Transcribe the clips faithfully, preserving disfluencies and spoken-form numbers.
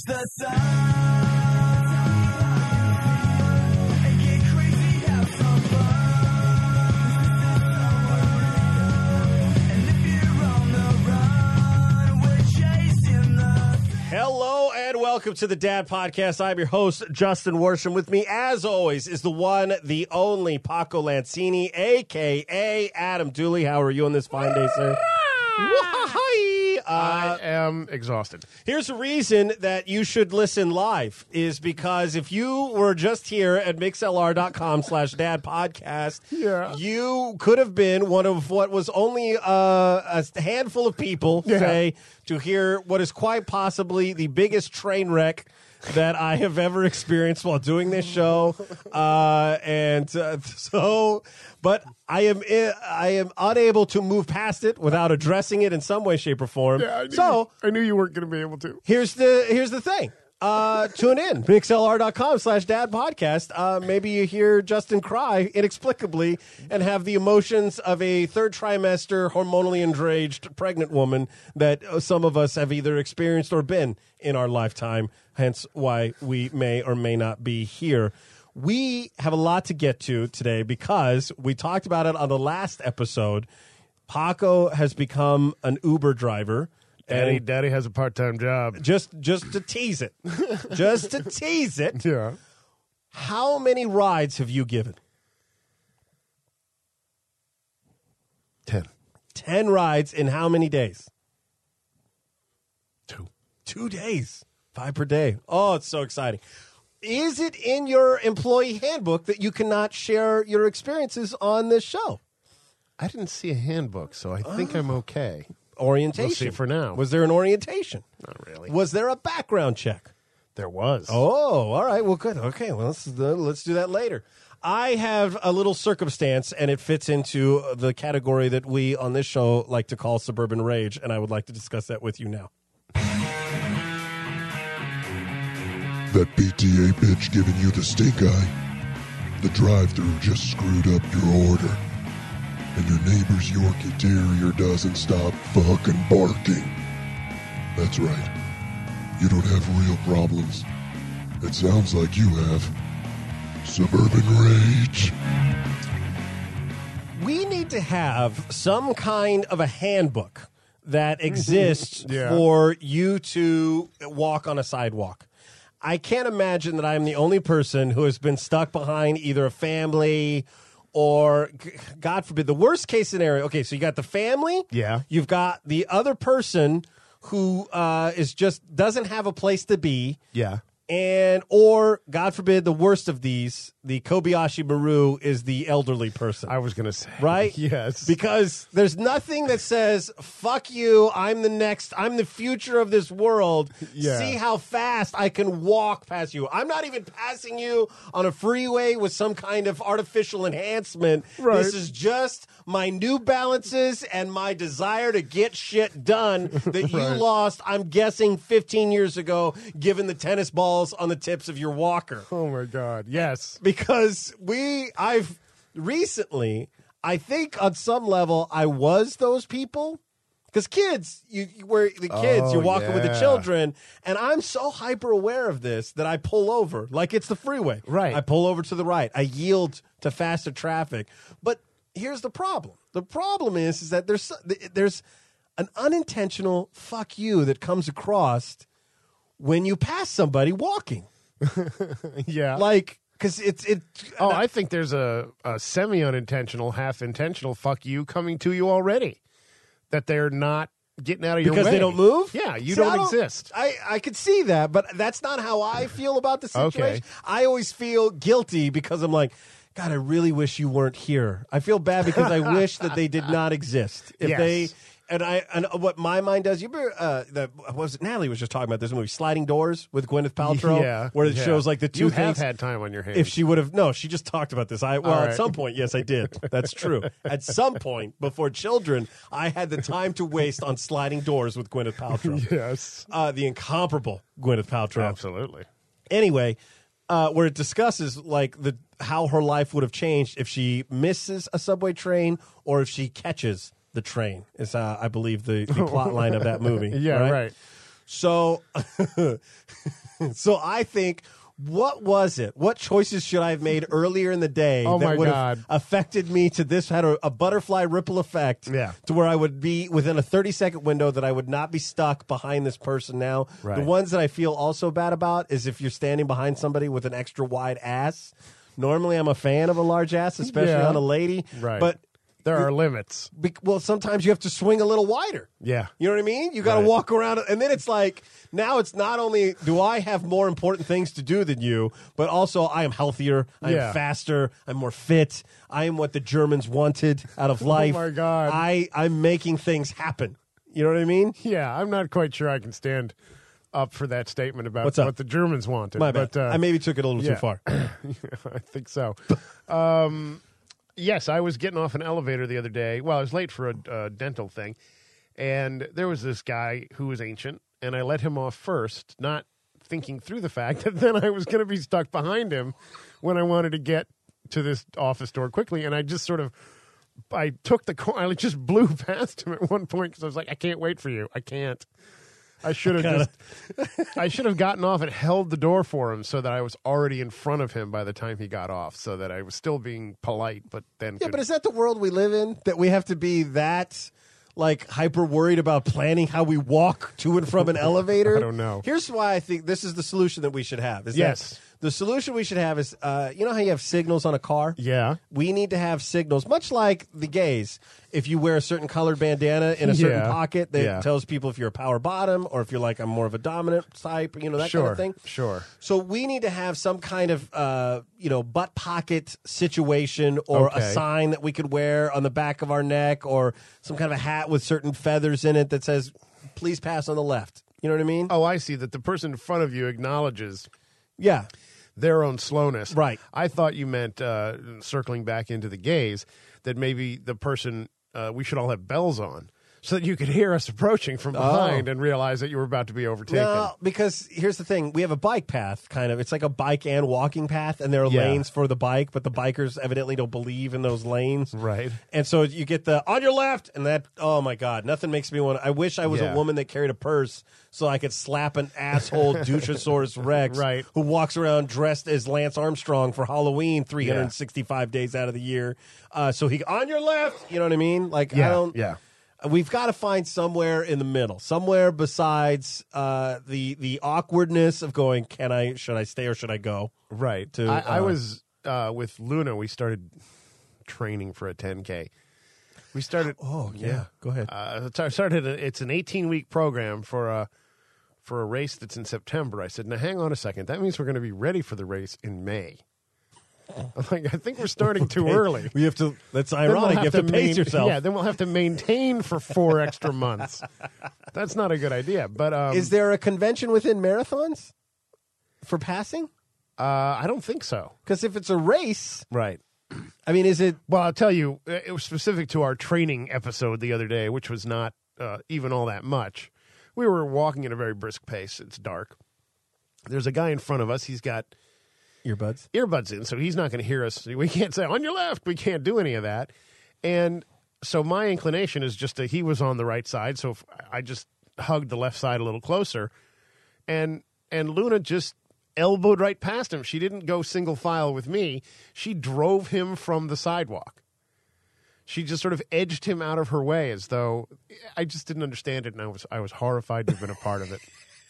Touch the sun and get crazy, have some fun. And if you're on the run, we're chasing the... Hello and welcome to the Dad Podcast. I'm your host, Justin Worsham. With me, as always, is the one, the only Paco Lancini, a k a. Adam Dooley. How are you on this fine day, sir? Uh, I am exhausted. Here's a reason that you should listen live is because if you were just here at mixlr.com slash dad podcast, Yeah. you could have been one of what was only uh, a handful of people, Yeah. say, to hear what is quite possibly the biggest train wreck that I have ever experienced while doing this show. Uh, and uh, so, but I am I am unable to move past it without addressing it in some way, shape, or form. Yeah, I knew so you, I knew you weren't going to be able to. here's the here's the thing. Uh, tune in, mixlr.com slash dad podcast. Uh, maybe you hear Justin cry inexplicably and have the emotions of a third trimester hormonally enraged pregnant woman that uh, some of us have either experienced or been in our lifetime, hence why we may or may not be here. We have a lot to get to today because we talked about it on the last episode. Paco has become an Uber driver. Daddy, And Daddy has a part-time job. just just to tease it, just to tease it, Yeah. how many rides have you given? Ten. Ten rides in how many days? Two. Two days. Five per day. Oh, it's so exciting. Is it in your employee handbook that you cannot share your experiences on this show? I didn't see a handbook, so I think I'm okay. Orientation. We'll see for now. Was there an orientation? Not really. Was there a background check? There was. Oh, all right. Well, good. Okay. Well, let's uh, let's do that later. I have a little circumstance, and it fits into the category that we on this show like to call suburban rage, and I would like to discuss that with you now. That P T A bitch giving you the stink eye. The drive-thru just screwed up your order. And your neighbor's Yorkie Terrier doesn't stop fucking barking. That's right. You don't have real problems. It sounds like you have suburban rage. We need to have some kind of a handbook that exists Yeah. for you to walk on a sidewalk. I can't imagine that I'm the only person who has been stuck behind either a family or, g- God forbid, the worst case scenario. Okay, so you got the family. Yeah. You've got the other person who uh, is just doesn't have a place to be. Yeah. And, or, God forbid, the worst of these, the Kobayashi Maru is the elderly person. I was going to say. Right? Yes. Because there's nothing that says, fuck you, I'm the next, I'm the future of this world. Yeah. See how fast I can walk past you. I'm not even passing you on a freeway with some kind of artificial enhancement. Right. This is just my New Balances and my desire to get shit done that you Right. lost, I'm guessing, fifteen years ago, given the tennis balls on the tips of your walker. Oh, my God. Yes. Because we, I've recently, I think on some level, I was those people. Because kids, you, you where the kids, Oh, you're walking with the yeah. children, and I'm so hyper aware of this that I pull over like it's the freeway. Right. I pull over to the right. I yield to faster traffic. But here's the problem. The problem is, is that there's there's an unintentional fuck you that comes across when you pass somebody walking. Yeah. Like, because it's it. oh, I think there's a, a semi-unintentional, half-intentional fuck you coming to you already. That they're not getting out of your way. Because they don't move? Yeah, you See, I don't exist. I, I could see that, but that's not how I feel about the situation. Okay. I always feel guilty because I'm like, God, I really wish you weren't here. I feel bad because I wish that they did not exist. If Yes. they and I and what my mind does, you remember uh, the what was it? Natalie was just talking about this movie, Sliding Doors with Gwyneth Paltrow, Yeah. where it yeah. shows like the two You things. have had time on your hands. If she would have, no, she just talked about this. I well, All at right. some point, yes, I did. That's true. At some point before children, I had the time to waste on Sliding Doors with Gwyneth Paltrow. Yes. Uh, the incomparable Gwyneth Paltrow. Absolutely. Anyway, uh, where it discusses like the how her life would have changed if she misses a subway train or if she catches the train. Is uh, I believe the, the plot line of that movie. Yeah, right. So, so I think, what was it? What choices should I have made earlier in the day Oh, that my would God. have affected me to this, had a, a butterfly ripple effect Yeah. to where I would be within a thirty second window that I would not be stuck behind this person now. Right. The ones that I feel also bad about is if you're standing behind somebody with an extra wide ass. Normally, I'm a fan of a large ass, especially Yeah. on a lady. Right. But There are limits. Be- well, sometimes you have to swing a little wider. Yeah. You know what I mean? You got to Right. walk around, and then it's like, now it's not only do I have more important things to do than you, but also I am healthier, I am Yeah. faster, I'm more fit, I am what the Germans wanted out of life. Oh my God. I, I'm making things happen. You know what I mean? Yeah, I'm not quite sure I can stand up for that statement about What's up? what the Germans wanted. My bad. But, uh, I maybe took it a little yeah. too far. I think so. um, yes, I was getting off an elevator the other day. Well, I was late for a uh, dental thing, and there was this guy who was ancient, and I let him off first, not thinking through the fact that then I was going to be stuck behind him when I wanted to get to this office door quickly, and I just sort of, I took the, cor- I just blew past him at one point because I was like, I can't wait for you. I can't. I should have just, I should have gotten off and held the door for him so that I was already in front of him by the time he got off, so that I was still being polite, but then Yeah, could- but is that the world we live in? That we have to be that like hyper worried about planning how we walk to and from an elevator? I don't know. Here's why I think this is the solution that we should have. Is Yes. that the solution we should have is, uh, you know how you have signals on a car? yeah, We need to have signals, much like the gays. If you wear a certain colored bandana in a certain Yeah. pocket that Yeah. tells people if you're a power bottom or if you're like I'm more of a dominant type, you know, that sure, kind of thing. sure. So we need to have some kind of, uh, you know, butt pocket situation or Okay. a sign that we could wear on the back of our neck or some kind of a hat with certain feathers in it that says, please pass on the left. You know what I mean? Oh, I see that the person in front of you acknowledges Yeah. their own slowness. Right. I thought you meant, uh, circling back into the gays, that maybe the person, uh, we should all have bells on so that you could hear us approaching from behind and realize that you were about to be overtaken. No, because here's the thing. We have a bike path, kind of. It's like a bike and walking path, and there are Yeah. lanes for the bike, but the bikers evidently don't believe in those lanes. Right. And so you get the on your left, and that, oh my God, nothing makes me want to. I wish I was Yeah. a woman that carried a purse so I could slap an asshole Duchosaurus Rex Right. who walks around dressed as Lance Armstrong for Halloween three hundred sixty-five days out of the year. Uh, so he, on your left, you know what I mean? Like, I Yeah, don't. yeah. We've got to find somewhere in the middle, somewhere besides uh, the the awkwardness of going, can I, should I stay or should I go? Right. To, I, I uh, was uh, with Luna. We started training for a ten K. We started. Oh, yeah. Go ahead. Uh, I started. A, it's an eighteen week program for a for a race that's in September. I said, now hang on a second. That means we're going to be ready for the race in May. I'm like, I think we're starting too early. We have to, that's Then we'll ironic. You have to, pace main- yourself. Yeah, then we'll have to maintain for four extra months. That's not a good idea. But um, Is there a convention within marathons for passing? uh, I don't think so. Because if it's a race, Right. I mean, is it, Well, I'll tell you, it was specific to our training episode the other day, which was not uh, even all that much. We were walking at a very brisk pace. It's dark. There's a guy in front of us. He's got earbuds? earbuds in, so he's not going to hear us. We can't say, on your left. We can't do any of that. And so my inclination is just that he was on the right side, so if I just hugged the left side a little closer. And and Luna just elbowed right past him. She didn't go single file with me. She drove him from the sidewalk. She just sort of edged him out of her way as though I just didn't understand it, and I was I was horrified to have been a part of it.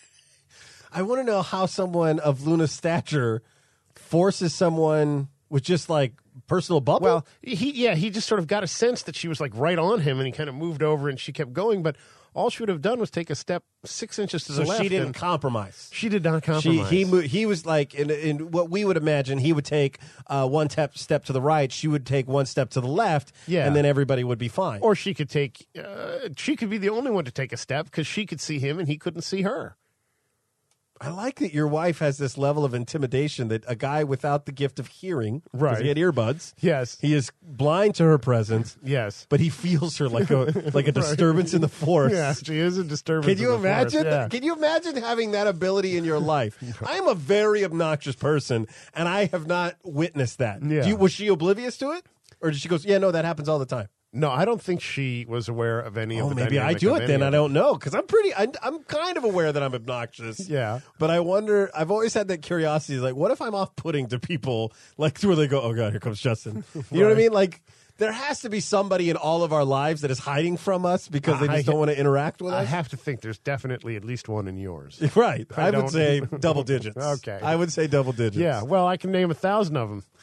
I want to know how someone of Luna's stature forces someone with just like personal bubble. Well, he yeah, he just sort of got a sense that she was like right on him, and he kind of moved over, and she kept going. But all she would have done was take a step six inches to so the left. she didn't and compromise. she did not She, compromise. he mo- he was like in, in what we would imagine he would take uh, one step step to the right, she would take one step to the left, Yeah. and then everybody would be fine. or she could take. Uh, she could be the only one to take a step because she could see him and he couldn't see her. I like that your wife has this level of intimidation that a guy without the gift of hearing, 'cause Right. he had earbuds, Yes. he is blind to her presence, Yes. but he feels her like a like a disturbance in the force. Yeah, she is a disturbance. Can you in the forest, imagine? yeah. Can you imagine having that ability in your life? I am a very obnoxious person, and I have not witnessed that. Yeah. Do you, was she oblivious to it, or did she go, "Yeah, no, that happens all the time"? No, I don't think she was aware of any Oh, of the maybe I dynamic do of it any then. of I don't know because I'm pretty. I, I'm kind of aware that I'm obnoxious. Yeah. but I wonder. I've always had that curiosity. Like, what if I'm off-putting to people? Like, where they go, "Oh God, here comes Justin." You know what I Right. mean? Like, there has to be somebody in all of our lives that is hiding from us because they I- just don't want to interact with I us. have to think there's definitely at least one in yours. Right. I I, don't- would say double digits. Okay. I would say double digits. Yeah, well, I can name a thousand of them.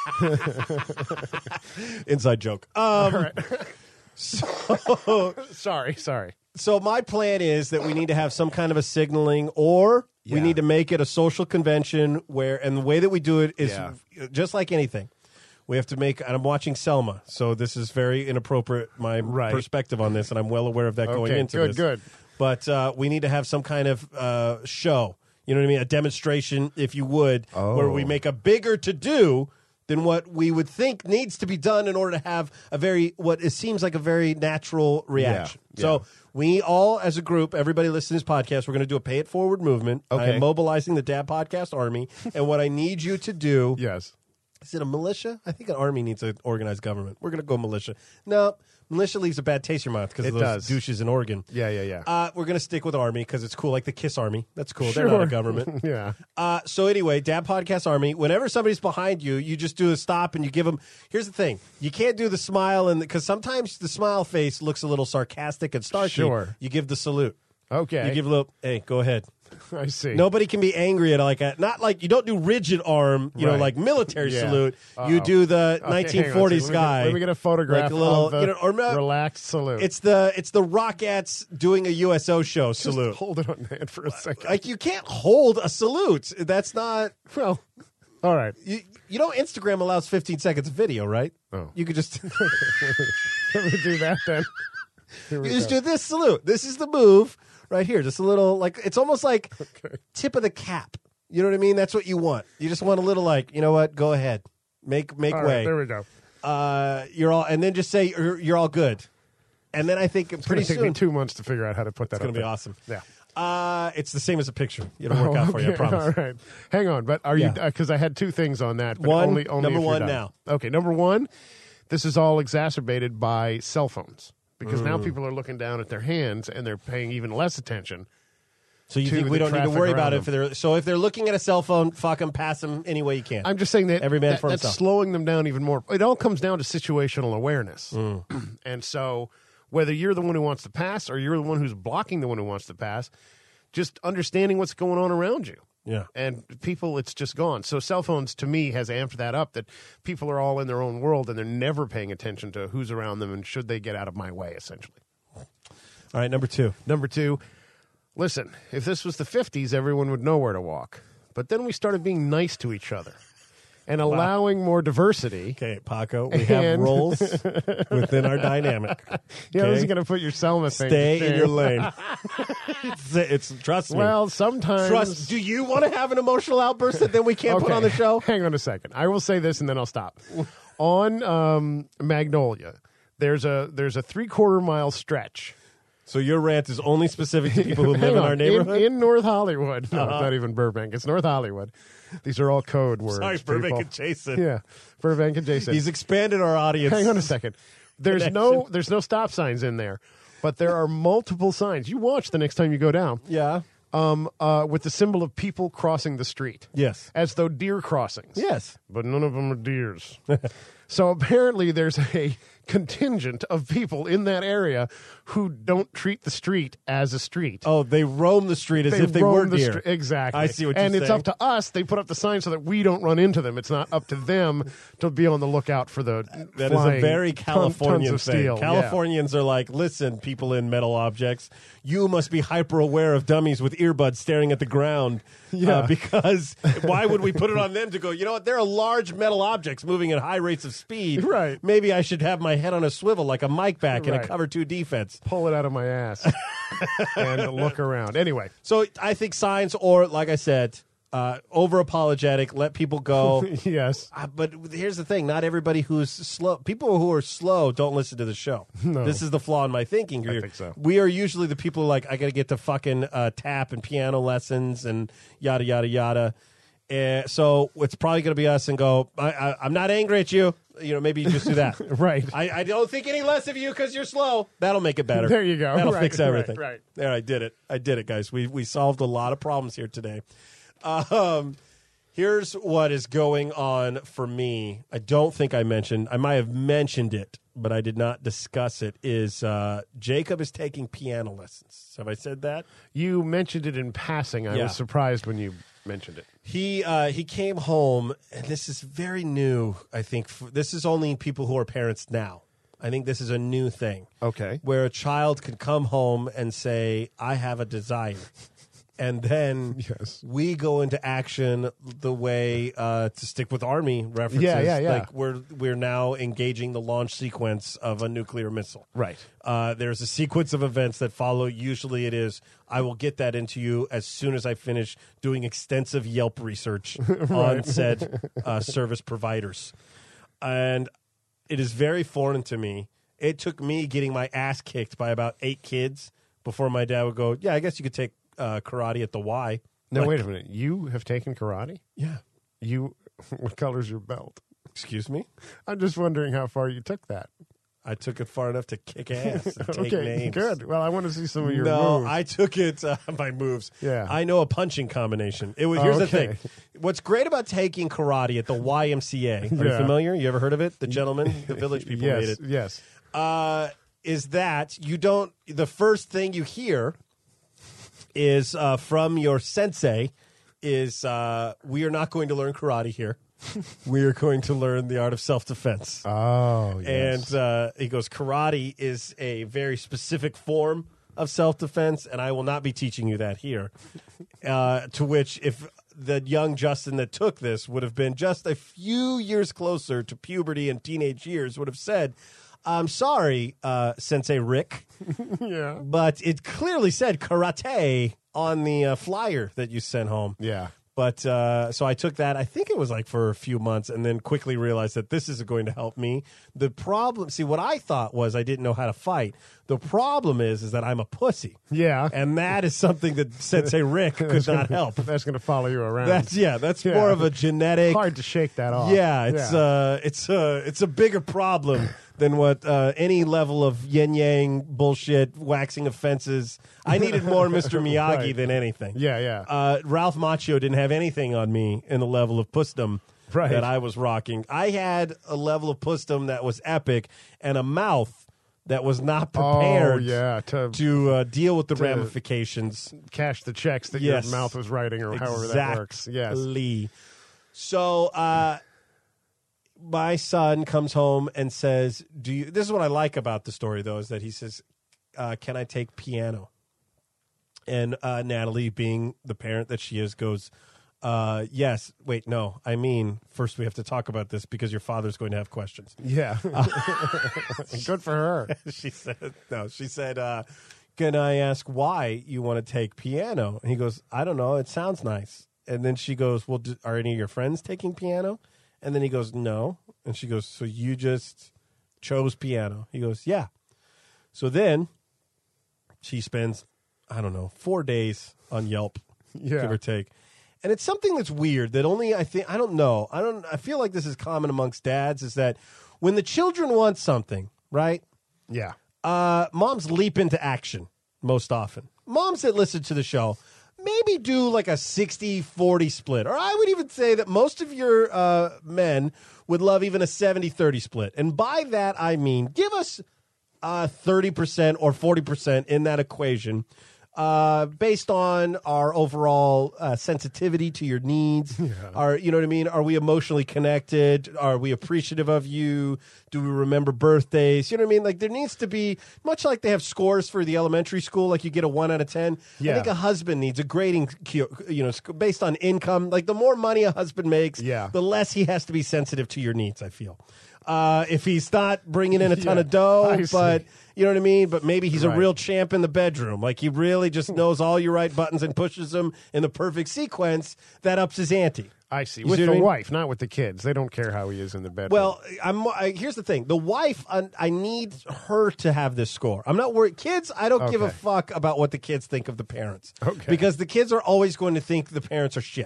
Inside joke. Um, so, Sorry, sorry. so my plan is that we need to have some kind of a signaling, or we Yeah. need to make it a social convention where, and the way that we do it is Yeah. just like anything. We have to make, and I'm watching Selma, so this is very inappropriate, my Right. perspective on this, and I'm well aware of that going Okay, into good, this. good. But uh, we need to have some kind of uh, show, you know what I mean? A demonstration, if you would, where we Oh. make a bigger to-do than what we would think needs to be done in order to have a very, what it seems like a very natural reaction. Yeah, So yeah. we all, as a group, everybody listening to this podcast, we're going to do a pay it forward movement. Okay. I'm mobilizing the Dad Podcast Army, and what I need you to do Yes. is it a militia? I think an army needs an organized government. We're going to go militia. No, militia leaves a bad taste in your mouth because It of those does. douches in Oregon. Yeah, yeah, yeah. Uh, we're going to stick with army because it's cool, like the KISS Army. That's cool. Sure. They're not a government. yeah. Uh, so anyway, Dad Podcast Army. Whenever somebody's behind you, you just do a stop and you give them. Here's the thing: you can't do the smile, and because sometimes the smile face looks a little sarcastic and snarky. Sure. You give the salute. Okay. You give a little. Hey, go ahead. I see. Nobody can be angry at like a not like you don't do rigid arm, you know, Right. like military Yeah. salute. Uh-oh. You do the Okay, nineteen hang on a forties second. Let me get- guy. Let me get a photograph like a little, of the you know, or no- relaxed salute. It's the it's the Rockettes doing a U S O show Just salute. hold it on hand for a second. Like you can't hold a salute. That's not. well, all right. You, you know, Instagram allows fifteen seconds of video, right? Oh. You could just Let me do that then. Here we you just go. do this salute. This is the move right here. Just a little like it's almost like tip of the cap. You know what I mean? That's what you want. You just want a little like, you know what? Go ahead, make make All way. right, there we go. uh, you're all, and then just say you're, you're all good. And then I think It's pretty going to take soon me two months to figure out how to put that. it's going up to be there. awesome. Yeah. Uh, it's the same as a picture. It'll work Oh, out for you. I okay. promise. All right. Hang on, but are Yeah. you? Because I had two things on that. But One, only, only number if you're one done. now. Okay, number one. This is all exacerbated by cell phones because now Mm. people are looking down at their hands and they're paying even less attention. So you to think we the don't need to traffic worry about around it? If they're, so if they're looking at a cell phone, fuck them, pass them any way you can. I'm just saying that Every man that- for that's himself. slowing them down even more. It all comes down to situational awareness. Mm. And so whether you're the one who wants to pass or you're the one who's blocking the one who wants to pass, just understanding what's going on around you. Yeah. And people, it's just gone. So cell phones, to me, has amped that up, that people are all in their own world and they're never paying attention to who's around them and should they get out of my way, essentially. All right, number two. Number two, listen, if this was the fifties, everyone would know where to walk. But then we started being nice to each other and allowing more diversity. Okay, Paco, we have And- roles within our dynamic. Yeah, this Okay? is going to put your Selma thing. to Stay in shame. your lane. it's, it's trust me. Well, sometimes. trust. Do you want to have an emotional outburst that then we can't put Okay, on the show? Hang on a second. I will say this and then I'll stop. On um, Magnolia, there's a there's a three quarter mile stretch. So your rant is only specific to people who live Hang in on, our neighborhood. in, in North Hollywood. No, it's not even Burbank. It's North Hollywood. These are all code words. Sorry, Burbank people. and Jason. Yeah, Burbank and Jason. He's expanded our audience. Hang on a second. There's Connection. no there's no stop signs in there, but there are multiple signs. You watch the next time you go down. Yeah. Um, uh, with the symbol of people crossing the street. Yes. As though deer crossings. Yes. But none of them are deers. So apparently there's a contingent of people in that area who don't treat the street as a street. Oh, they roam the street as if they roam were the deer. stre- exactly. I see what you're And it's saying. up to us. They put up the sign so that we don't run into them. It's not up to them to be on the lookout for the That is a flying very ton- Californian tons of thing. steel. Yeah. Californians are like, listen, people in metal objects, you must be hyper aware of dummies with earbuds staring at the ground. Yeah. Uh, because why would we put it on them to go, you know what, there are large metal objects moving at high rates of speed. Right. Maybe I should have my head on a swivel like a mic back in a Right. cover two defense. Pull it out of my ass and look around. Anyway, So I think signs or, like I said, uh, over apologetic, let people go. yes. Uh, but here's the thing: not everybody who's slow, people who are slow, don't listen to the show. No. This is the flaw in my thinking here. think so. We are usually the people who are like, I got to get to fucking uh, tap and piano lessons and yada yada yada. Uh, so it's probably going to be us and go, I, I, I'm not angry at you. You know, maybe you just do that. Right. I, I don't think any less of you because you're slow. That'll make it better. There you go. That'll Right, fix everything. right, right. There, I did it. I did it, guys. We we solved a lot of problems here today. Um, here's what is going on for me. I don't think I mentioned. I might have mentioned it, but I did not discuss it. Is uh, Jacob is taking piano lessons? Have I said that? You mentioned it in passing. I Yeah. was surprised when you mentioned it. He uh, he came home, and this is very new. I think f- this is only people who are parents now. I think this is a new thing. Okay. Where a child can come home and say, "I have a desire," and then Yes. we go into action the way uh, to stick with Army references. Yeah, yeah, yeah. Like we're we're now engaging the launch sequence of a nuclear missile. Right. Uh, there's a sequence of events that follow. Usually it is, I will get that into you as soon as I finish doing extensive Yelp research on said uh, service providers. And it is very foreign to me. It took me getting my ass kicked by about eight kids before my dad would go, yeah, I guess you could take uh, karate at the Y. No, Like, wait a minute. You have taken karate? Yeah. You, what color's your belt? Excuse me? I'm just wondering how far you took that. I took it far enough to kick ass and take Okay, names. good. Well, I want to see some of your no, moves. I took it uh, by moves. Yeah. I know a punching combination. It was Oh, here's okay. the thing. What's great about taking karate at the Y M C A? Are you Yeah. familiar? You ever heard of it? The gentleman, the village people yes, made it. yes. Uh, is that you don't? The first thing you hear is uh, from your sensei is uh, we are not going to learn karate here. We are going to learn the art of self-defense. Oh, yes. And uh, he goes, karate is a very specific form of self-defense, and I will not be teaching you that here. Uh, to which, if the young Justin that took this would have been just a few years closer to puberty and teenage years, would have said, I'm sorry, uh, Sensei Rick, yeah. but it clearly said karate on the uh, flyer that you sent home. Yeah. But uh, so I took that. I think it was like for a few months, and then quickly realized that this isn't going to help me. The problem, see, what I thought was I didn't know how to fight. The problem is, is that I'm a pussy, Yeah. and that is something that Sensei Rick could not help. That's going to follow you around. That's yeah, that's Yeah. more of a genetic. hard to shake that off. Yeah, it's uh, it's uh, it's a bigger problem than what uh, any level of yin yang bullshit waxing of fences. I needed more Mister Miyagi Right. than anything. Yeah, yeah. Uh, Ralph Macchio didn't have anything on me in the level of pussdom Right. that I was rocking. I had a level of pussdom that was epic and a mouth that was not prepared oh, yeah. To, to uh, deal with the to- ramifications. cash the checks that Yes. your mouth was writing or however that works. Yes. Exactly. So uh, my son comes home and says, "Do you?" This is what I like about the story, though, is that he says, uh, "Can I take piano?" And uh, Natalie, being the parent that she is, goes, uh, "Yes." Wait, no. I mean, first we have to talk about this because your father's going to have questions. Yeah. Good for her. She said, "No." She said, uh, "Can I ask why you want to take piano?" And he goes, "I don't know. It sounds nice." And then she goes, "Well, do, are any of your friends taking piano?" And then he goes, "No." And she goes, "So you just chose piano?" He goes, "Yeah." So then she spends, I don't know, four days on Yelp, Yeah. give or take. And it's something that's weird that only I think, I don't know. I don't, I feel like this is common amongst dads is that when the children want something, right? Yeah. Uh, moms leap into action most often. Moms that listen to the show maybe do like a sixty forty split. Or I would even say that most of your uh, men would love even a seventy thirty split. And by that, I mean, give us uh, thirty percent or forty percent in that equation uh, based on our overall uh, sensitivity to your needs. Are, you know what I mean? Are we emotionally connected? Are we appreciative of you? Do we remember birthdays? You know what I mean? Like there needs to be, much like they have scores for the elementary school, like you get a one out of ten. Yeah. I think a husband needs a grading, you know, sc- based on income. Like the more money a husband makes, Yeah. the less he has to be sensitive to your needs, I feel. Uh, if he's not bringing in a ton Yeah, of dough, I see. but you know what I mean? But maybe he's Right. a real champ in the bedroom. Like he really just knows all your right buttons and pushes them in the perfect sequence, that ups his ante. I see. You With see what the I mean? wife, not with the kids. They don't care how he is in the bedroom. Well, I'm. I, here's the thing: the wife. I, I need her to have this score. I'm not worried. Kids, I don't give a Okay. fuck about what the kids think of the parents. Okay. Because the kids are always going to think the parents are shit.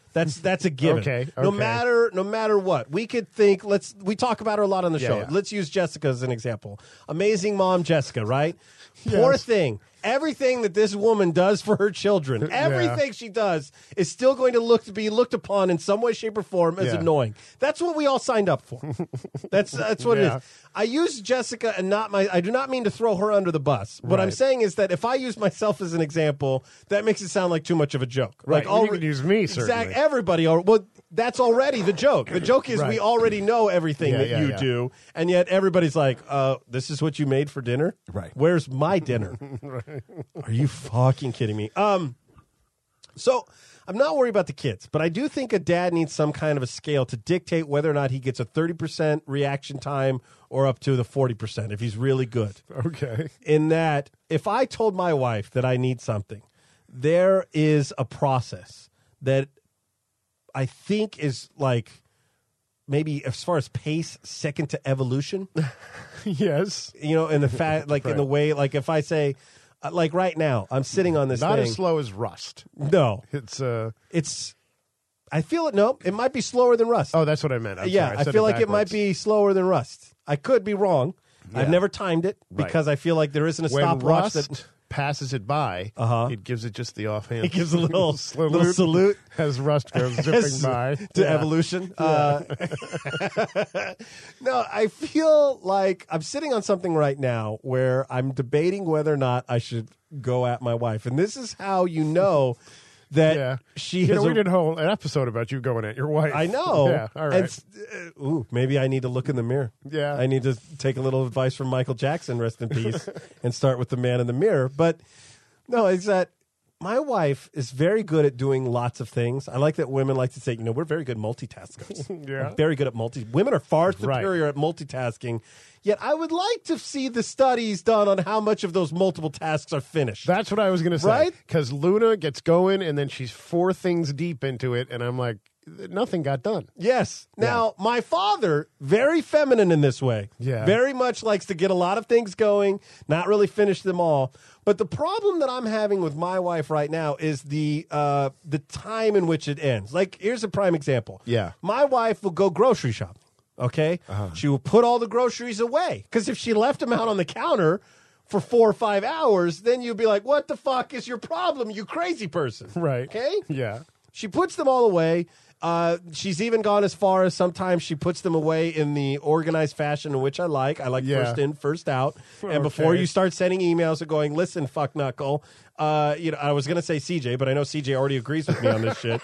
That's that's a given. Okay, No okay. matter no matter what, we could think. Let's we talk about her a lot on the Yeah, show. yeah. Let's use Jessica as an example. Amazing mom, Jessica. Right? Poor Yes. thing. Everything that this woman does for her children, everything she does is still going to look to be looked upon in some way, shape, or form as Yeah. annoying. That's what we all signed up for. That's that's what Yeah. it is. I use Jessica and not my. I do not mean to throw her under the bus. What I'm Right. saying is that if I use myself as an example, that makes it sound like too much of a joke. Right. Like You can use me, certainly. Exactly. Everybody. Al- Well, that's already the joke. The joke is Right. we already know everything Yeah, that yeah, you yeah. do, and yet everybody's like, uh, "This is what you made for dinner." Right. Where's my dinner? Are you fucking kidding me? Um. So I'm not worried about the kids, but I do think a dad needs some kind of a scale to dictate whether or not he gets a thirty percent reaction time or up to the forty percent if he's really good. Okay. In that, if I told my wife that I need something, there is a process that I think is like maybe as far as pace, second to evolution. Yes. You know, in the fact, like in the way, like if I say, uh, like right now, I'm sitting on this Not thing. as slow as Rust. No, It's uh. it's. I feel it. No, it might be slower than Rust. Oh, that's what I meant. I'm yeah, sorry. I said feel like it might backwards. be slower than Rust. I could be wrong. I've Yeah. never timed it Right. because I feel like there isn't a When stopwatch Rust that passes it by. Uh-huh. It gives it just the offhand. it gives a little salute, little salute as Rust goes zipping as- by to Yeah. evolution. Uh, no, I feel like I'm sitting on something right now where I'm debating whether or not I should go at my wife, and this is how you know that Yeah. she You has know, we a- did a whole an episode about you going at your wife. I know. Yeah. All right. And, s- uh, ooh, maybe I need to look in the mirror. Yeah. I need to take a little advice from Michael Jackson, rest in peace, and start with the man in the mirror. But no, it's that my wife is very good at doing lots of things. I like that women like to say, you know, we're very good multitaskers. Yeah. We're very good at multi. Women are far Right. superior at multitasking. Yet I would like to see the studies done on how much of those multiple tasks are finished. That's what I was going to say. Right? Because Luna gets going and then she's four things deep into it, and I'm like, nothing got done. Yes. Now, my father, very feminine in this way. Yeah. Very much likes to get a lot of things going, not really finish them all. But the problem that I'm having with my wife right now is the uh, the time in which it ends. Like, here's a prime example. Yeah. My wife will go grocery shopping. Okay. Uh-huh. She will put all the groceries away because if she left them out on the counter for four or five hours, then you'd be like, "What the fuck is your problem, you crazy person?" Right. Okay. Yeah. She puts them all away. Uh, she's even gone as far as sometimes she puts them away in the organized fashion in which I like. I like Yeah. first in, first out. And before Okay. you start sending emails and going, listen, fuck knuckle. Uh, you know, I was going to say C J, but I know C J already agrees with me on this shit.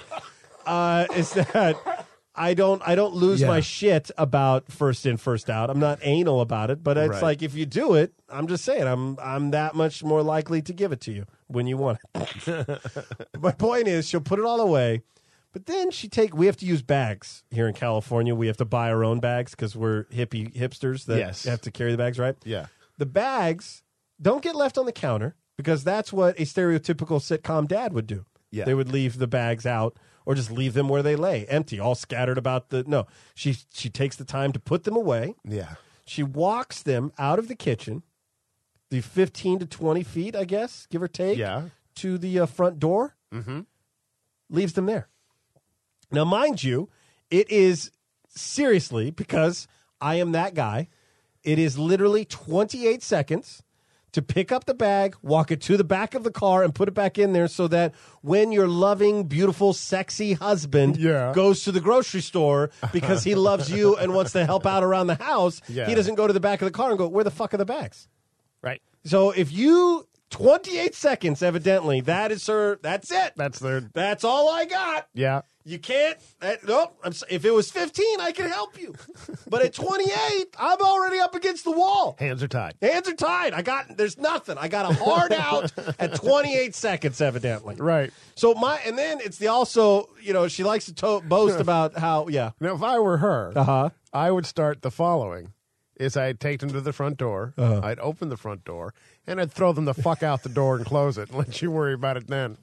Uh, is that I don't I don't lose Yeah. my shit about first in, first out. I'm not anal about it, but it's Right. like if you do it, I'm just saying I'm I'm that much more likely to give it to you when you want it. My point is she'll put it all away. But then she take. We have to use bags here in California. We have to buy our own bags because we're hippie hipsters that Yes. have to carry the bags, right? Yeah. The bags don't get left on the counter because that's what a stereotypical sitcom dad would do. Yeah. They would leave the bags out or just leave them where they lay, empty, all scattered about the. No, she she takes the time to put them away. Yeah. She walks them out of the kitchen, the fifteen to twenty feet, I guess, give or take, Yeah. to the uh, front door. Mm-hmm. Leaves them there. Now, mind you, it is seriously, because I am that guy, it is literally twenty-eight seconds to pick up the bag, walk it to the back of the car, and put it back in there so that when your loving, beautiful, sexy husband Yeah. goes to the grocery store because he loves you and wants to help out around the house, Yeah. he doesn't go to the back of the car and go, where the fuck are the bags? Right. So if you, twenty-eight seconds, evidently, that is her, that's it. That's their. That's all I got. Yeah. You can't. That, nope. I'm, s- if it was fifteen, I could help you. But at twenty-eight, I'm already up against the wall. Hands are tied. Hands are tied. I got. There's nothing. I got a hard out at twenty-eight seconds, evidently. Right. So my and then it's the also. You know, she likes to, to boast about how. Yeah. Now, if I were her, Uh-huh. I would start the following: is I'd take them to the front door, Uh-huh. I'd open the front door, and I'd throw them the fuck out the door and close it, and let you worry about it then.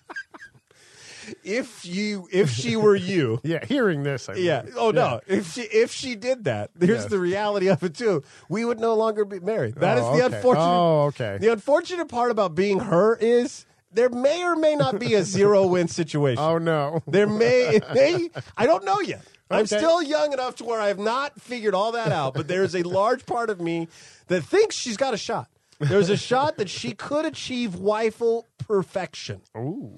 If you, if she were you. Yeah, hearing this, I mean. Yeah. Oh no. If she if she did that, here's Yes. the reality of it too. We would no longer be married. That is Oh, the okay. unfortunate. Oh, okay. The unfortunate part about being her is there may or may not be a zero win situation. Oh no. There may, it may, I don't know yet. I'm Okay. still young enough to where I have not figured all that out, but there's a large part of me that thinks she's got a shot. There's a shot that she could achieve wifeful perfection. Ooh.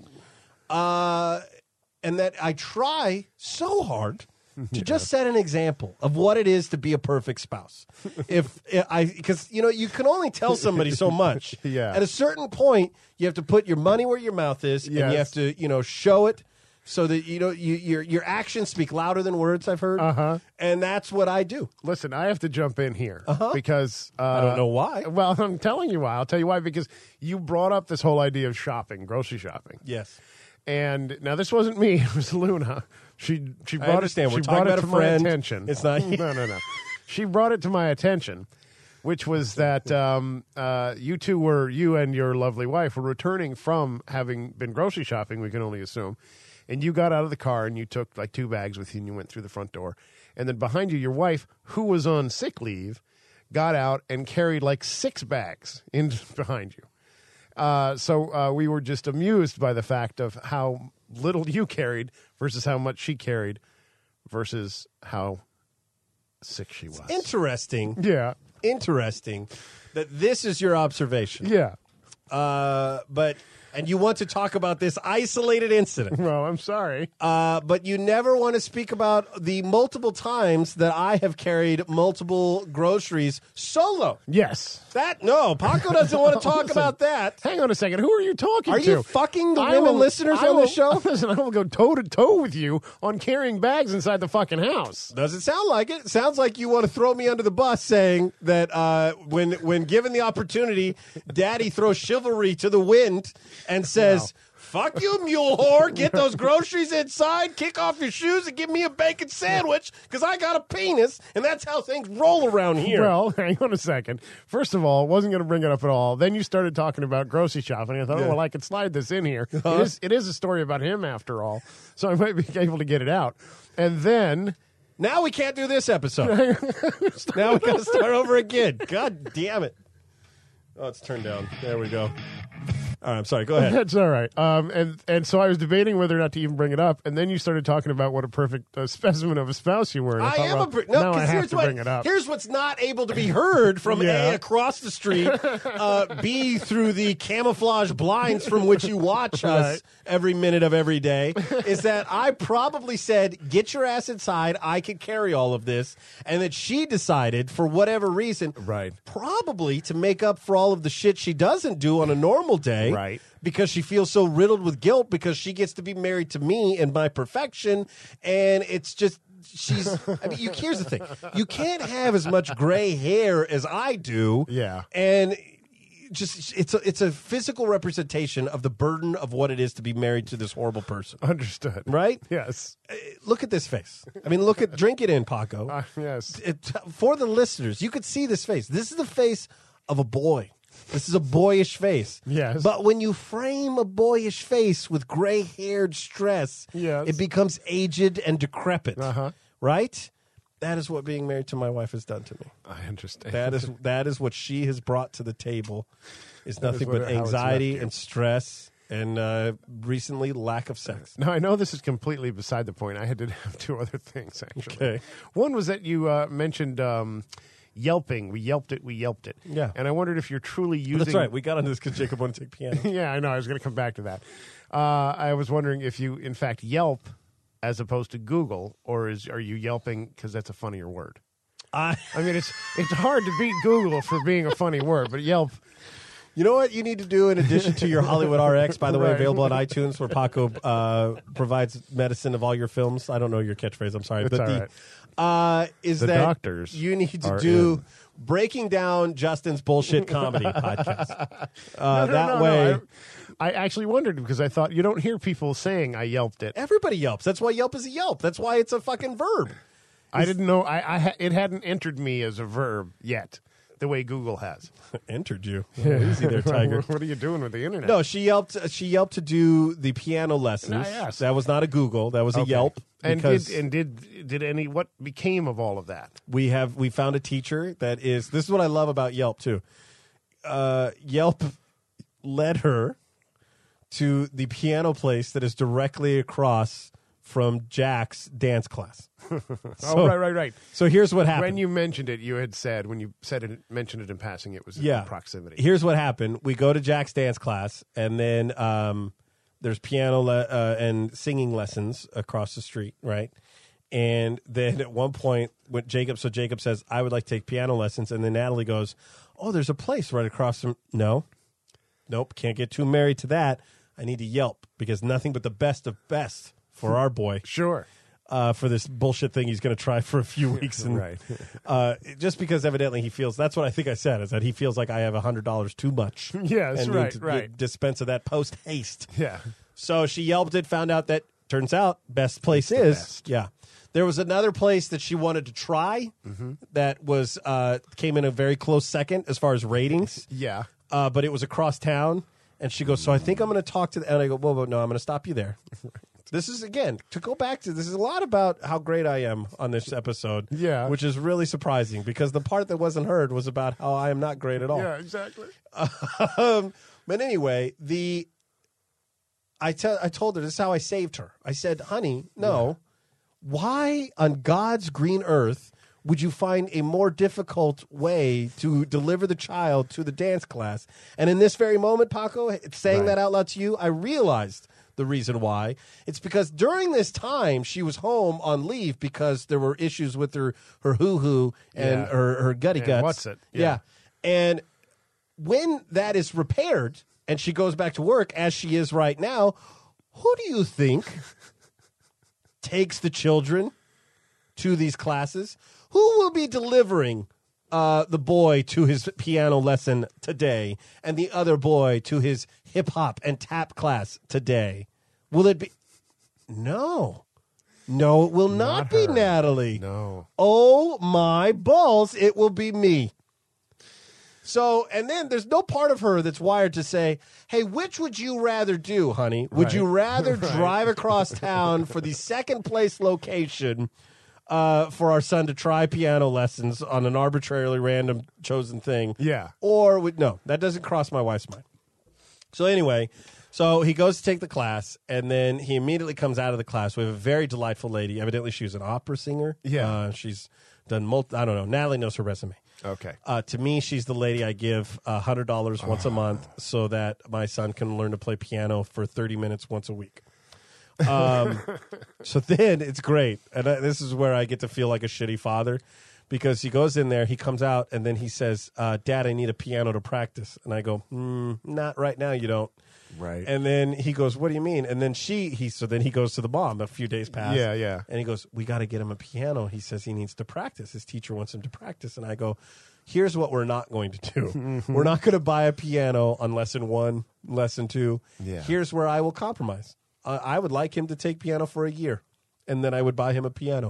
Uh, and that I try so hard to just set an example of what it is to be a perfect spouse. If I, because you know, you can only tell somebody so much. Yeah. At a certain point, you have to put your money where your mouth is, and you Yes. have to, you know, show it so that you know you, your your actions speak louder than words. I've heard, Uh-huh. and that's what I do. Listen, I have to jump in here because uh, I don't know why. Well, I'm telling you why. I'll tell you why because you brought up this whole idea of shopping, grocery shopping. Yes. And now this wasn't me; it was Luna. She she brought understand. it. We're she talking brought about it a to friend. my attention. It's not you. No, no, no. She brought it to my attention, which was that um, uh, you two were you and your lovely wife were returning from having been grocery shopping. We can only assume, and you got out of the car and you took like two bags with you and you went through the front door, and then behind you, your wife, who was on sick leave, got out and carried like six bags in behind you. Uh, so uh, we were just amused by the fact of how little you carried versus how much she carried versus how sick she was. Interesting. Yeah. Interesting that this is your observation. Yeah. Uh, but and you want to talk about this isolated incident. Well, I'm sorry. Uh, but you never want to speak about the multiple times that I have carried multiple groceries solo. Yes. That no, Paco doesn't want to talk Listen, about that. Hang on a second. Who are you talking Are to? you fucking the I women will- listeners I on will- the show? Listen, I will go toe to toe with you on carrying bags inside the fucking house. Doesn't sound like it. Sounds like you want to throw me under the bus, saying that uh, when when given the opportunity, Daddy throws chivalry to the wind and says, "Fuck you, mule whore! Get those groceries inside, kick off your shoes, and give me a bacon sandwich because I got a penis, and that's how things roll around here." Well, hang on a second. First of all, wasn't going to bring it up at all. Then you started talking about grocery shopping. I thought, Yeah. oh, well, I could slide this in here. Uh-huh. It is, it is a story about him, after all, so I might be able to get it out. And then, now we can't do this episode. Now we got to start over again. God damn it! Oh, it's turned down. There we go. All right, I'm sorry. Go ahead. that's all right. Um, and and so I was debating whether or not to even bring it up. And then you started talking about what a perfect uh, specimen of a spouse you were. And I, I thought, am well, a br- now no. I Because have here's to what bring it up. here's what's not able to be heard from Yeah. A across the street, uh, B through the camouflage blinds from which you watch us Right. every minute of every day, is that I probably said, "Get your ass inside. I can carry all of this," and that she decided for whatever reason, Right. probably to make up for all of the shit she doesn't do on a normal day, Right. because she feels so riddled with guilt because she gets to be married to me and my perfection, and it's just she's. I mean, you, here's the thing: you can't have as much gray hair as I do, Yeah. and just it's a, it's a physical representation of the burden of what it is to be married to this horrible person, Understood. right? Yes. Uh, Look at this face. I mean, look at drink it in, Paco. Uh, yes. It, for the listeners, you could see this face. This is the face of a boy. This is a boyish face. Yes. But when you frame a boyish face with gray-haired stress, Yes. it becomes aged and decrepit. Uh-huh. Right? That is what being married to my wife has done to me. I understand. That is that is what she has brought to the table. Is nothing what- but how it's anxiety left you. and stress, and uh, recently lack of sex. Now, I know this is completely beside the point. I had to have two other things, actually. Okay. One was that you uh, mentioned um, yelping. We yelped it, we yelped it. Yeah. And I wondered if you're truly using... That's right. We got on this because Jacob wanted to take piano. yeah, I know. I was going to come back to that. Uh, I was wondering if you, in fact, Yelp as opposed to Google, or is are you Yelping because that's a funnier word? I, I mean, it's it's hard to beat Google for being a funny word, but Yelp... You know what you need to do in addition to your Hollywood R X, by the way, Right. available on iTunes, where Paco uh, provides medicine of all your films. I don't know your catchphrase. I'm sorry, It's but all the right. uh, is The that doctors you need to are do in. breaking down Justin's bullshit comedy podcast. Uh, No, no, that no, way, no, I, I actually wondered because I thought you don't hear people saying I Yelped it. everybody yelps. That's why Yelp is a Yelp. That's why it's a fucking verb. I didn't know. I, I ha- it hadn't entered me as a verb yet, the way Google has. Entered you. Oh, easy there, Tiger. What are you doing with the internet? No, she yelped. She yelped to do the piano lessons. Ah, yes. That was not a Google. That was a Okay. Yelp. And because did and did did any what became of all of that? we have we found a teacher that is. This is what I love about Yelp too. Uh, Yelp led her to the piano place that is directly across from Jack's dance class. oh, So- right, right, right. So here's what happened. When you mentioned it, you had said, when you said it, mentioned it in passing, it was yeah. in proximity. Here's what happened. We go to Jack's dance class, and then um, there's piano le- uh, and singing lessons across the street, right? And then at one point, when Jacob, so Jacob says, I would like to take piano lessons. And then Natalie goes, oh, there's a place right across from, no, nope, can't get too married to that. I need to Yelp because nothing but the best of best for our boy. Sure. Uh, for this bullshit thing he's going to try for a few weeks. And, Right. uh, just because evidently he feels, that's what I think I said, is that he feels like I have one hundred dollars too much. Yeah, that's and need right, to right. d- dispense of that post haste. Yeah. So she yelped it, found out that, turns out, best place the is. best. Yeah. There was another place that she wanted to try Mm-hmm. that was uh, came in a very close second as far as ratings, Yeah. uh, but it was across town. And she goes, so I think I'm going to talk to the, and I go, whoa, whoa, no, I'm going to stop you there. This is, again, to go back to, this is a lot about how great I am on this episode. Yeah. Which is really surprising because the part that wasn't heard was about how I am not great at all. Yeah, exactly. um, but anyway, the I tell I told her this is how I saved her. I said, honey, no. Why on God's green earth would you find a more difficult way to deliver the child to the dance class? And in this very moment, Paco, saying Right. that out loud to you, I realized the reason why. It's because during this time she was home on leave because there were issues with her her hoo hoo and Yeah. her her gutty And guts. what's it? Yeah. Yeah. And when that is repaired and she goes back to work as she is right now, who do you think takes the children to these classes? Who will be delivering uh, the boy to his piano lesson today and the other boy to his hip hop and tap class today? Will it be? No. No, it will not, Not be her. Natalie. No. Oh my balls, it will be me. So, and then there's no part of her that's wired to say, hey, which would you rather do, honey? Would you Right. rather Right. drive across town for the second place location uh, for our son to try piano lessons on an arbitrarily random chosen thing? Yeah. Or would, no, that doesn't cross my wife's mind. So anyway, so he goes to take the class, and then he immediately comes out of the class with a very delightful lady. Evidently, she was an opera singer. Yeah. Uh, she's done multi, I don't know. Natalie knows her resume. Okay. Uh, to me, she's the lady I give one hundred dollars once a month so that my son can learn to play piano for thirty minutes once a week. Um, so then it's great. And I, this is where I get to feel like a shitty father because he goes in there, he comes out, and then he says, uh, Dad, I need a piano to practice. And I go, mm, not right now, you don't. Right. And then he goes, what do you mean? And then she, he, so then he goes to the mom. A few days pass. Yeah, yeah. And he goes, we got to get him a piano. He says he needs to practice. His teacher wants him to practice. And I go, here's what we're not going to do. We're not going to buy a piano on lesson one, lesson two. Yeah. Here's where I will compromise. Uh, I would like him to take piano for a year, and then I would buy him a piano.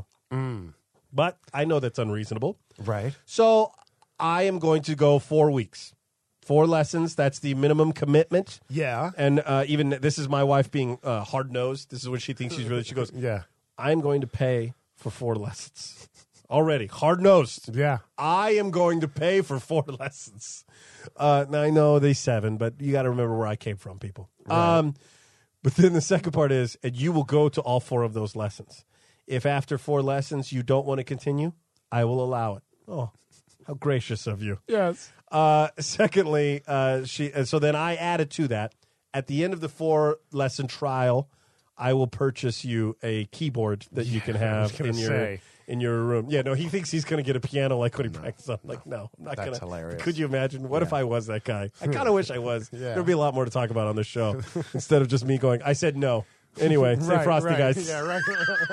But I know that's unreasonable. Right. So I am going to go four weeks. Four lessons. That's the minimum commitment. Yeah. And uh, even this is my wife being uh, hard nosed. This is what she thinks she's really. She goes, Yeah. I'm going to pay for four lessons. Already hard nosed. Yeah. I am going to pay for four lessons. Uh, now I know they seven, but you got to remember where I came from, people. Um, but then the second part is, and you will go to all four of those lessons. If after four lessons you don't want to continue, I will allow it. Oh, how gracious of you. Yes. Uh, secondly, uh, she. Uh, so then I added to that. At the end of the four lesson trial, I will purchase you a keyboard that you can I was have gonna in your say. in your room. Yeah, no, he thinks he's going to get a piano like when he practices. I'm like, no, I'm not That's going to. hilarious. Could you imagine? What if I was that guy? I kind of wish I was. Yeah. There'd be a lot more to talk about on this show instead of just me going. I said no. Anyway, stay Right, frosty, right. guys. Yeah, right.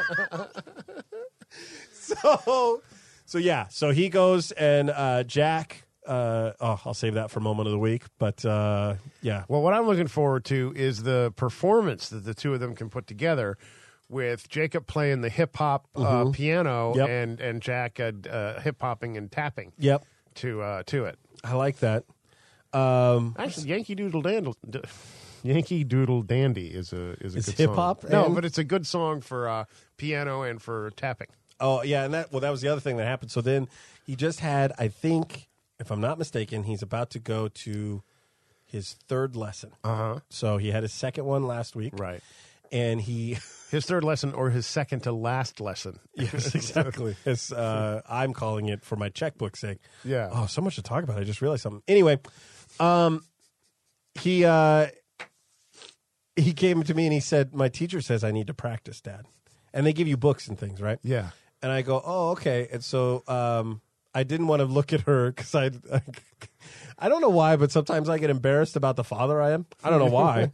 So, so yeah, so he goes and uh, Jack. Uh, oh, I'll save that for moment of the week. But uh, yeah, Well, what I'm looking forward to is the performance that the two of them can put together with Jacob playing the hip hop uh, piano Mm-hmm. Yep. and and Jack uh, uh, hip hopping and tapping yep, to uh, to it. I like that. Um, Actually, Yankee Doodle Dandle. D- Yankee Doodle Dandy is a is a Is good hip-hop song. No, and- but it's a good song for uh, piano and for tapping. oh yeah, and that well, that was the other thing that happened. So then he just had, I think, if I'm not mistaken, he's about to go to his third lesson. Uh huh. So he had his second one last week. Right. And he... His third lesson or his second to last lesson. Yes, exactly. His, uh, I'm calling it for my checkbook's sake. Yeah. Oh, so much to talk about. I just realized something. Anyway, um, he uh, he came to me and he said, my teacher says I need to practice, Dad. And they give you books and things, right? Yeah. And I go, oh, okay. And so um, I didn't want to look at her because I, I, I don't know why, but sometimes I get embarrassed about the father I am. I don't know why.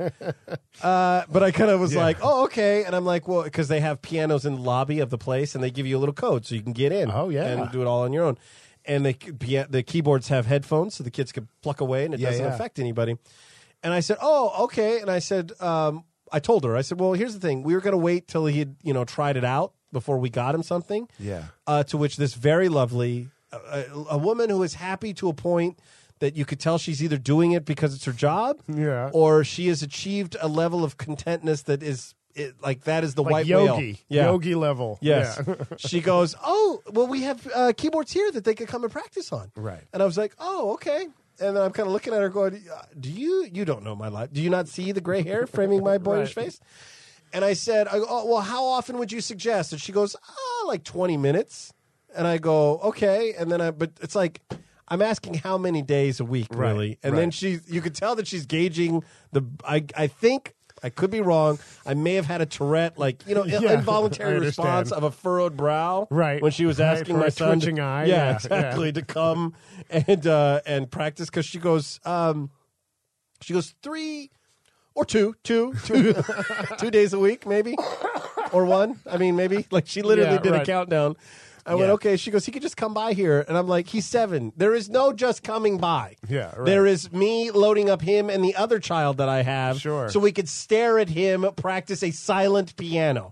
uh, but I kind of was Yeah. like, oh, okay. And I'm like, well, because they have pianos in the lobby of the place and they give you a little code so you can get in. Oh, yeah. And do it all on your own. And the, pia- the keyboards have headphones so the kids can pluck away and it Yeah, doesn't yeah. affect anybody. And I said, oh, okay. And I said, um, I told her, I said, well, here's the thing. We were going to wait till he had, you know, tried it out before we got him something. Yeah. Uh, to which this very lovely, uh, a, a woman who is happy to a point that you could tell she's either doing it because it's her job, Yeah. or she has achieved a level of contentness that is it, like that is the Like white yogi. whale. Yeah. Yogi level. Yes. Yeah. She goes, oh, well, we have uh, keyboards here that they could come and practice on. Right. And I was like, oh, okay. And then I'm kind of looking at her going, do you, you don't know my life. Do you not see the gray hair framing my boyish Right. face? And I said, I go, oh, well, how often would you suggest? And she goes, oh, like twenty minutes. And I go, okay. And then I, but it's like, I'm asking how many days a week, Right, really. And then right. she, you could tell that she's gauging the, I, I think, I could be wrong. I may have had a Tourette, like, you know, Yeah, involuntary I response understand. of a furrowed brow. Right. When she was Right, asking or my a son. twitching eye. Yeah, Yeah, exactly. yeah. To come and, uh, and practice. Cause she goes, um, she goes three or two, two, two, two days a week, maybe, or one. I mean, maybe. Like she literally Yeah, did a right. countdown. I went, Yeah. okay. She goes, he could just come by here. And I'm like, he's seven. There is no just coming by. Yeah, right. There is me loading up him and the other child that I have. Sure. So we could stare at him practice a silent piano.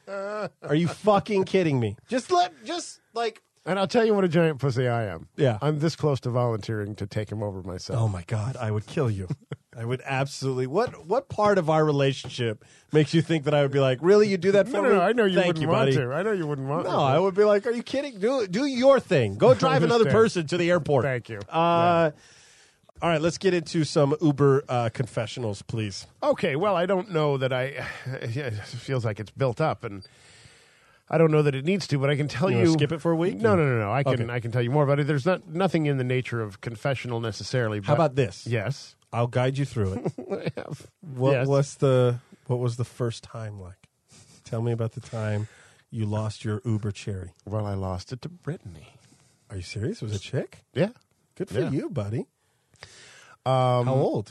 Are you fucking kidding me? Just let, just like, And I'll tell you what a giant pussy I am. Yeah. I'm this close to volunteering to take him over myself. oh my God, I would kill you. I would absolutely. What what part of our relationship makes you think that I would be like, really? You do that for no, no, me? no. I know you Thank wouldn't you, want buddy. to. I know you wouldn't want to. No, I would be like, are you kidding? Do do your thing. Go drive another understand. person to the airport. Thank you. Uh, All right, let's get into some Uber uh, confessionals, please. Okay, well, I don't know that I. It feels like it's built up, and I don't know that it needs to. But I can tell You you. wanna skip it for a week? No, no, no, no. I can. Okay. I can tell you more about it. There's not nothing in the nature of confessional necessarily. How but- about this? Yes. I'll guide you through it. I have. What Yes. was the What was the first time like? Tell me about the time you lost your Uber cherry. Well, I lost it to Brittany. Are you serious? Was it a chick? Yeah. Good for Yeah. you, buddy. Um, How old?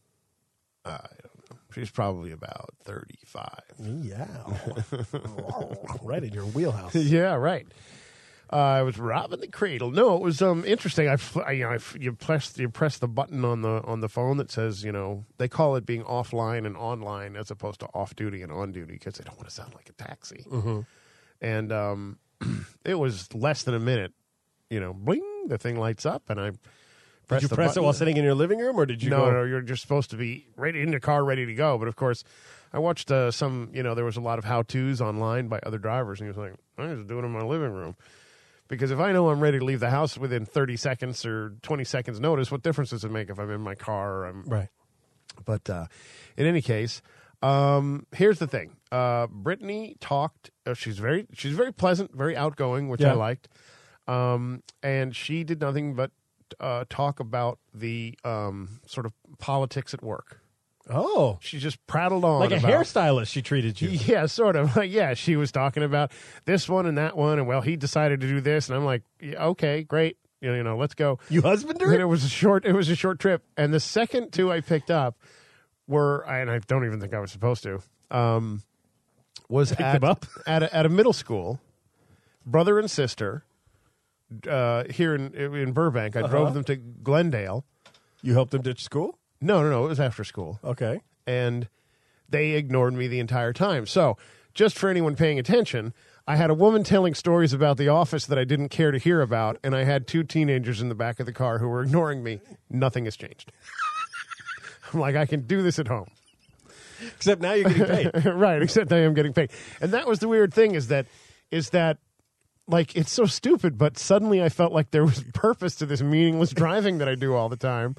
She's probably about thirty-five. Yeah, right in your wheelhouse. Yeah, right. Uh, I was robbing the cradle. No, it was um interesting. I, fl- I, you know, I f- you press you press the button on the on the phone that says, you know, they call it being offline and online as opposed to off duty and on duty because they don't want to sound like a taxi. Mm-hmm. And um, it was less than a minute. You know, bling, the thing lights up, and I press Did you the press it button. while sitting in your living room, or did you no, go? no, you're just supposed to be ready in the car, ready to go. But of course, I watched uh, some. You know, there was a lot of how tos online by other drivers, and he was like, "I just do it in my living room." Because if I know I'm ready to leave the house within thirty seconds or twenty seconds notice, what difference does it make if I'm in my car or I'm Right. But uh, in any case, um, here's the thing. Uh, Brittany talked. Uh, she's very she's very pleasant, very outgoing, which Yeah. I liked. Um, and she did nothing but uh, talk about the um, sort of politics at work. Oh, She just prattled on like a about, hairstylist, she treated you. Yeah, sort of. Like, yeah, she was talking about this one and that one, and well, he decided to do this, and I'm like, yeah, okay, great, you know, you know, let's go. You husband And it her? was a short. It was a short trip, and the second two I picked up were, and I don't even think I was supposed to, um, was at them up? at a, at a middle school, brother and sister, uh, here in in Burbank. I Uh-huh. drove them to Glendale. You helped him ditch school? No, no, no, it was after school. Okay. And they ignored me the entire time. So, just for anyone paying attention, I had a woman telling stories about the office that I didn't care to hear about, and I had two teenagers in the back of the car who were ignoring me. Nothing has changed. I'm like, I can do this at home. Except now you're getting paid. Right, except I am getting paid. And that was the weird thing is that is that like it's so stupid, but suddenly I felt like there was purpose to this meaningless driving that I do all the time.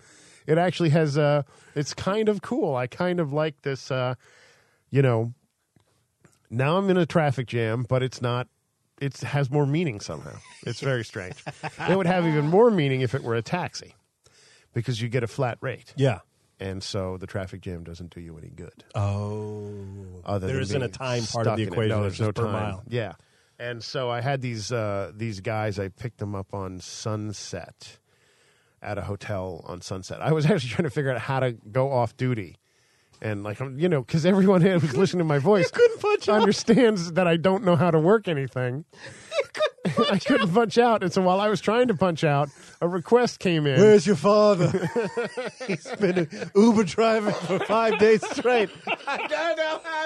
It actually has, uh, it's kind of cool. I kind of like this, uh, you know, now I'm in a traffic jam, but it's not, it has more meaning somehow. It's very strange. It would have even more meaning if it were a taxi because you get a flat rate. Yeah. And so the traffic jam doesn't do you any good. Oh. Other There than isn't a being time part of stuck the in it. equation. No, It's there's no just per time. mile. Yeah. And so I had these uh, these guys. I picked them up on Sunset at a hotel on Sunset. I was actually trying to figure out how to go off duty. And, like, I'm- you know, because everyone who's listening to my voice couldn't punch out. understands that I don't know how to work anything. I couldn't punch out. And so while I was trying to punch out, a request came in. Where's your father? He's been an Uber driving for five days straight. I don't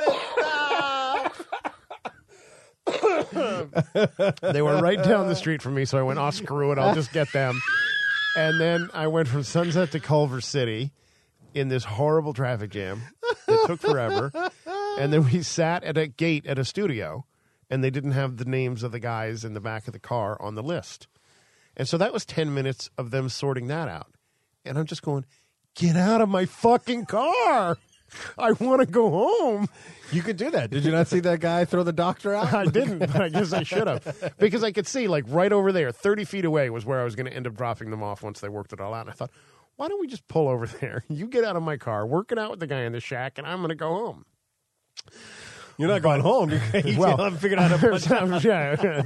know how to stop. They were right down the street from me, so I went, oh, screw it, I'll just get them. And then I went from Sunset to Culver City in this horrible traffic jam that took forever. And then we sat at a gate at a studio, and they didn't have the names of the guys in the back of the car on the list. And so that was ten minutes of them sorting that out. And I'm just going, get out of my fucking car. I want to go home. You could do that. Did you not see that guy throw the doctor out? I didn't, but I guess I should have. Because I could see, like, right over there, thirty feet away was where I was going to end up dropping them off once they worked it all out. And I thought, why don't we just pull over there? You get out of my car, work it out with the guy in the shack, and I'm going to go home. You're not going home. You, you Well, haven't figured out how to punch out. yeah.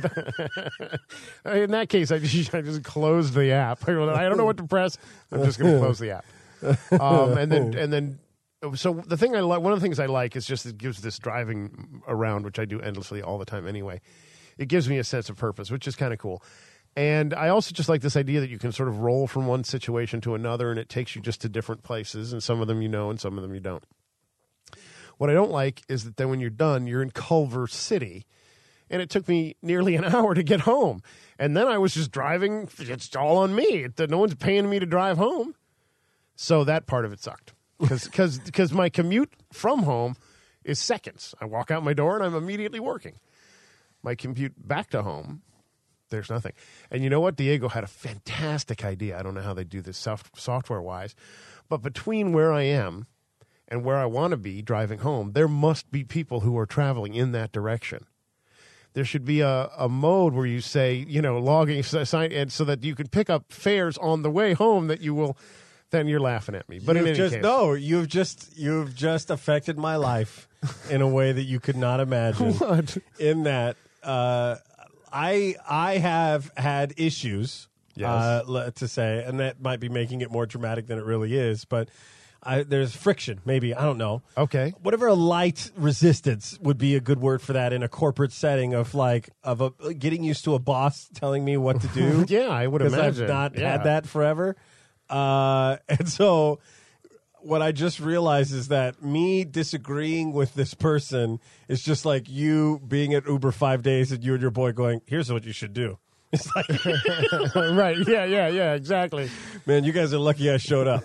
In that case, I just, I just closed the app. I don't know what to press. I'm just going to close the app. Um, and then, and then, so the thing I like, one of the things I like is just it gives this driving around, which I do endlessly all the time anyway. It gives me a sense of purpose, which is kind of cool. And I also just like this idea that you can sort of roll from one situation to another, and it takes you just to different places, and some of them you know, and some of them you don't. What I don't like is that then when you're done, you're in Culver City, and it took me nearly an hour to get home. And then I was just driving. It's all on me. It- No one's paying me to drive home. So that part of it sucked. Because my commute from home is seconds. I walk out my door, and I'm immediately working. My commute back to home, there's nothing. And you know what? Diego had a fantastic idea. I don't know how they do this soft, software-wise. But between where I am and where I want to be driving home, there must be people who are traveling in that direction. There should be a, a mode where you say, you know, logging, sign, and so that you can pick up fares on the way home that you will, then you're laughing at me. But in You've any just, case. no, you've just you've just affected my life in a way that you could not imagine. What? In that, uh, I I have had issues, Yes. uh, le- to say, and that might be making it more dramatic than it really is. But I, there's friction, maybe, I don't know. Okay. Whatever a light resistance would be a good word for that in a corporate setting of like of a getting used to a boss telling me what to do. Yeah, I would Because I've imagine. not Yeah. had that forever. Uh, and so what I just realized is that me disagreeing with this person is just like you being at Uber five days and you and your boy going, here's what you should do. It's like, Right. Yeah, yeah, yeah, exactly. man, you guys are lucky I showed up.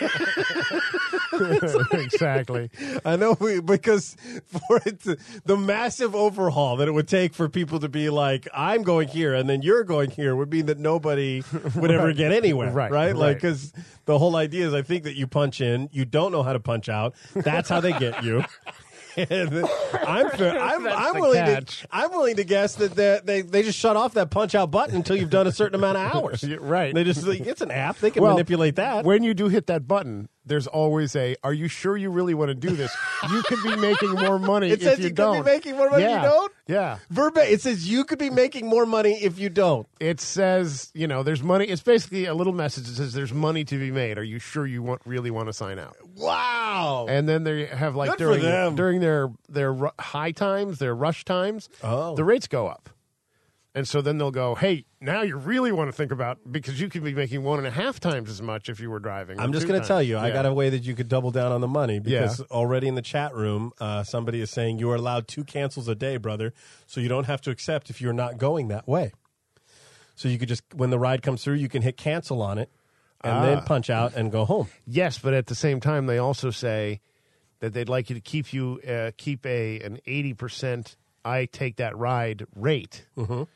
Exactly. I know we, because for it to, the massive overhaul that it would take for people to be like, I'm going here and then you're going here would mean that nobody would ever get anywhere. Right, Right. Like, right. because the whole idea is I think that you punch in, you don't know how to punch out. That's how they get you. And I'm fair, I'm, That's I'm the willing catch. to I'm willing to guess that they, they they just shut off that punch out button until you've done a certain amount of hours. Yeah, right. They just like, it's an app. They can Well, manipulate that. When you do hit that button, there's always a, are you sure you really want to do this? You could be making more money It if says you you could be don't. making more money if you yeah. don't? Yeah. Verbatim, it says you could be making more money if you don't. It says, you know, there's money. It's basically a little message that says there's money to be made. Are you sure you want really want to sign out? Wow. And then they have like Good for during them. during their their ru- high times, their rush times, Oh. the rates go up. And so then they'll go, hey, now you really want to think about, because you could be making one and a half times as much if you were driving. I'm or just two going to times. tell you, I Yeah. got a way that you could double down on the money because Yeah. already in the chat room, uh, somebody is saying you are allowed two cancels a day, brother, so you don't have to accept if you're not going that way. So you could just, when the ride comes through, you can hit cancel on it and then Ah. punch out and go home. Yes, but at the same time, they also say that they'd like you to keep you uh, keep a an eighty percent I take that ride rate. Mm-hmm.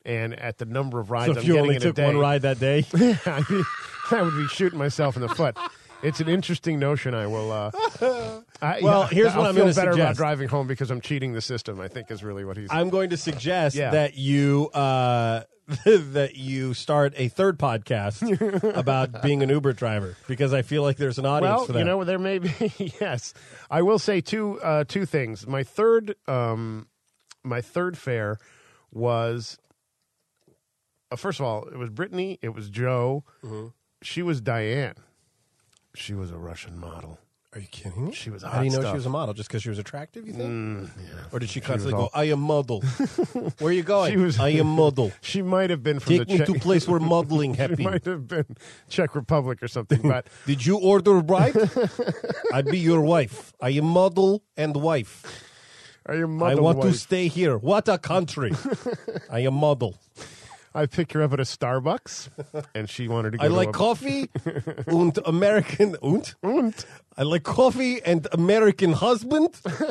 And at the number of rides So I'm if you getting only in took a day, one ride that day, I mean, I would be shooting myself in the foot. It's an interesting notion. I will. Uh, I, Well, yeah, here's I'll what I'm feel gonna better about suggest. driving home because I'm cheating the system. I think is really what he's. I'm going to suggest Yeah. that you uh, that you start a third podcast about being an Uber driver because I feel like there's an audience well, for that. you know, there may be. Yes, I will say two uh, two things. My third, um, my third fare was. Uh, first of all, it was Brittany. It was Joe. Mm-hmm. She was Diane. She was a Russian model. Are you kidding me? She was How do you hot know stuff. she was a model? Just because she was attractive, you think? Mm, Or did she was constantly all- go, I am model? Where are you going? She was- I am model. She might have been from Take the me Czech. to place where modeling She happens. might have been Czech Republic or something, but Did you order right? I'd be your wife. I am model and wife. are you I mother want to wife? stay here. What a country. I am model. I picked her up at a Starbucks, and she wanted to go I to like a, coffee and American und. Und. I like coffee and American husband.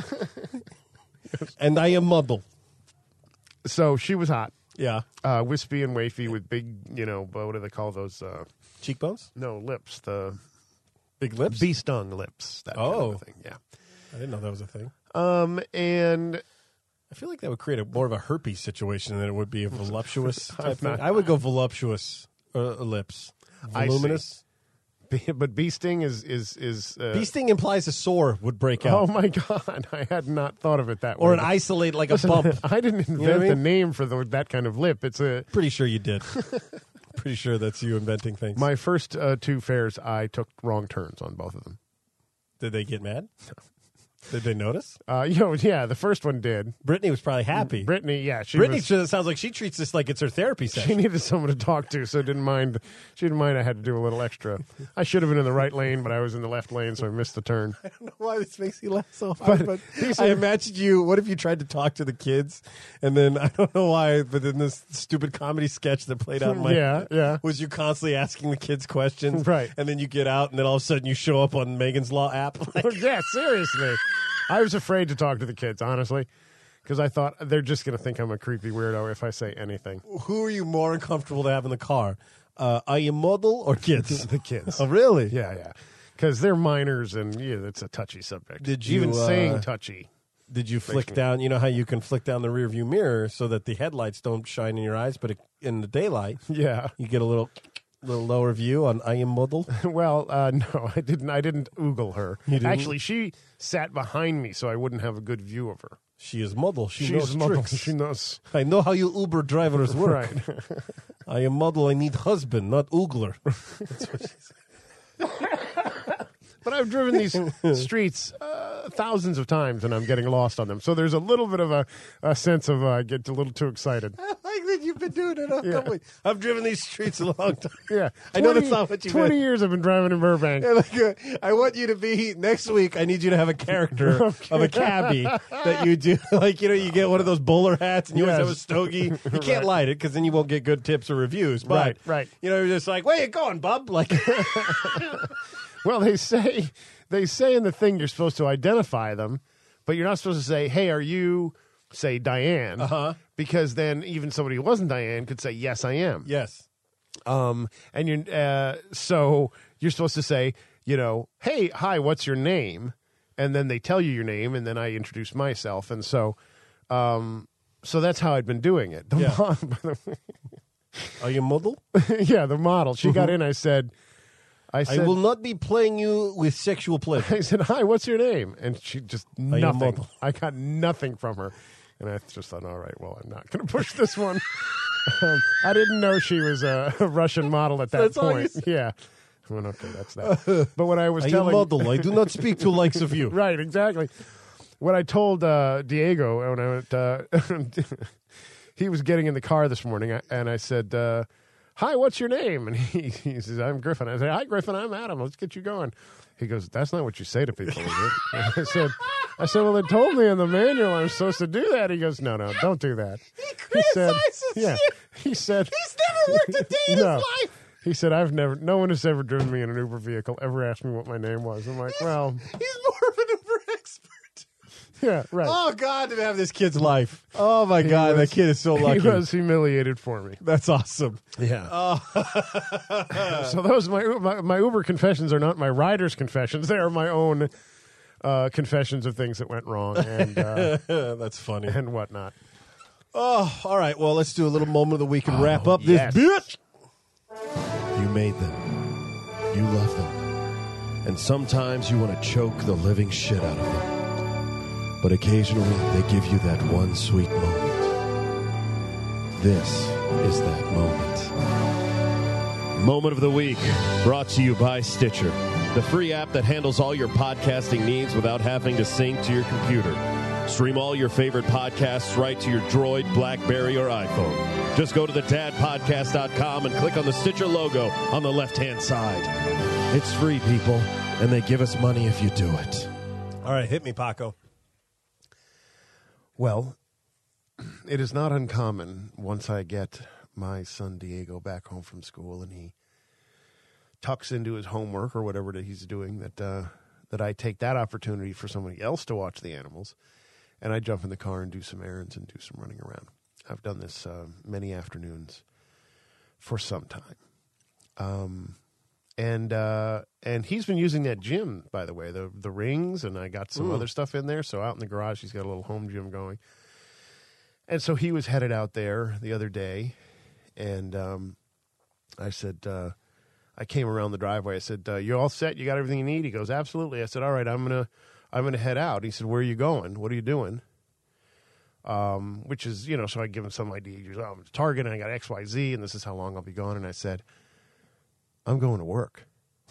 And I am model. So she was hot, Yeah. uh, wispy and wafy with big, you know, what do they call those? Uh, Cheekbones? no, lips. The Big lips? bee stung lips. That kind Oh. of a thing. Yeah. I didn't know that was a thing. Um, and I feel like that would create a more of a herpes situation than it would be a voluptuous type thing. not- I would go voluptuous uh, lips. I see. Voluminous. bee- but bee sting is is is. Uh, Bee sting implies a sore would break out. oh my god! I had not thought of it that way. or an isolate, like a Listen, bump. I didn't invent what I the mean? name for the, that kind of lip. It's a Pretty sure you did. Pretty sure that's you inventing things. my first uh, two fares. I took wrong turns on both of them. Did they get mad? Did they notice? Uh, you know, yeah, the first one did. Brittany was probably happy. Brittany, yeah, she Brittany was, sure- sounds like she treats this like it's her therapy she session. needed someone to talk to, so didn't mind. She didn't mind. I had to do a little extra. I should have been in the right lane, but I was in the left lane, so I missed the turn. I don't know why this makes you laugh so hard, but, these I are- imagined you. What if you tried to talk to the kids, and then I don't know why, but in this stupid comedy sketch that played out in my Yeah, yeah. was you constantly asking the kids questions, Right. And then you get out, and then all of a sudden you show up on Megan's Law app. Like, Yeah, seriously. I was afraid to talk to the kids, honestly, because I thought they're just going to think I'm a creepy weirdo if I say anything. who are you more uncomfortable to have in the car? Uh, are you model or kids? The kids. Oh, really? Yeah, yeah. Because they're minors, and yeah, it's a touchy subject. Did you, even uh, saying touchy? Did you flick me- down? You know how you can flick down the rearview mirror so that the headlights don't shine in your eyes, but in the daylight Yeah. you get a little, little lower view on I am model. Well, uh, no, I didn't. I didn't oogle her. You didn't? Actually, she sat behind me, so I wouldn't have a good view of her. She is model. She She's knows model. tricks. She knows. I know how you Uber drivers work. Right. I am model. I need husband, not oogler. That's what she said. But I've driven these streets uh, thousands of times, and I'm getting lost on them. So there's a little bit of a, a sense of uh, I get a little too excited. I like that you've been doing it. A Yeah. couple weeks. I've driven these streets a long time. Yeah, I know that's not what you Twenty meant. years I've been driving in Burbank. Yeah, like, uh, I want you to be next week. I need you to have a character of a cabbie that you do. Like, you know, you get one of those bowler hats and you always Yes. have a stogie. You can't Right. light it because then you won't get good tips or reviews. But, Right, right. You know, you're just like, where you going, bub? Like, Well, they say they say in the thing you're supposed to identify them, but you're not supposed to say, "Hey, are you?" Say Diane, Uh-huh. because then even somebody who wasn't Diane could say, "Yes, I am." yes. Um, and you're uh, so you're supposed to say, you know, "Hey, hi, what's your name?" And then they tell you your name, and then I introduce myself, and so, um, so that's how I'd been doing it. The Yeah. mo- by the way- Are you model? yeah, the model. She got in. I said, I I said, will not be playing you with sexual pleasure. I said, "Hi, what's your name?" And she just am nothing. model. I got nothing from her, and I just thought, "All right, well, I'm not going to push this one." um, I didn't know she was a, a Russian model at that That's all you point. said. Yeah, I went, okay, that's that. But what I was Are you telling, model? I do not speak to likes of you. right, exactly. What I told uh, Diego when I went, uh, he was getting in the car this morning, and I said, uh, "Hi, what's your name?" And he, he says, "I'm Griffin." I said, "Hi, Griffin. I'm Adam. Let's get you going." He goes, "That's not what you say to people, is it?" And I said, "I said, well, it told me in the manual I'm supposed to do that." He goes, "No, no, don't do that." He said, criticizes "Yeah." you. He said, He's never worked a day in no. his life. He said, "I've never. No one has ever driven me in an Uber vehicle. Ever asked me what my name was." I'm like, "Well, He's more of an Uber expert. Yeah, right. Oh, God, to have this kid's life. Oh, my God, was- that kid is so lucky. He was humiliated for me. That's awesome. Yeah. So those my, my my Uber confessions are not my rider's confessions. They are my own uh, confessions of things that went wrong and uh, That's funny. and whatnot. Oh, all right. Well, let's do a little moment of the week and wrap up yes. this bitch. You made them. You love them. And sometimes you want to choke the living shit out of them. But occasionally they give you that one sweet moment. This is that moment. Moment of the week brought to you by Stitcher, the free app that handles all your podcasting needs without having to sync to your computer. Stream all your favorite podcasts right to your Droid, BlackBerry, or iPhone. Just go to the dad podcast dot com and click on the Stitcher logo on the left-hand side. It's free, people, and they give us money if you do it. All right, hit me, Paco. Well, it is not uncommon once I get my son Diego back home from school and he tucks into his homework or whatever that he's doing that uh, that I take that opportunity for somebody else to watch the animals. And I jump in the car and do some errands and do some running around. I've done this uh, many afternoons for some time. Um, and uh, and he's been using that gym, by the way, the the rings, and I got some Mm. other stuff in there. So out in the garage, he's got a little home gym going. And so he was headed out there the other day, and um, I said, uh, I came around the driveway. I said, uh, "You all set? You got everything you need?" He goes, "Absolutely." I said, "All right, I'm gonna." I'm going to head out. He said, "Where are you going? What are you doing?" Um, which is, you know, so I give him some idea. He goes, "Oh, I'm at Target and I got X, Y, Z, and this is how long I'll be gone." And I said, "I'm going to work."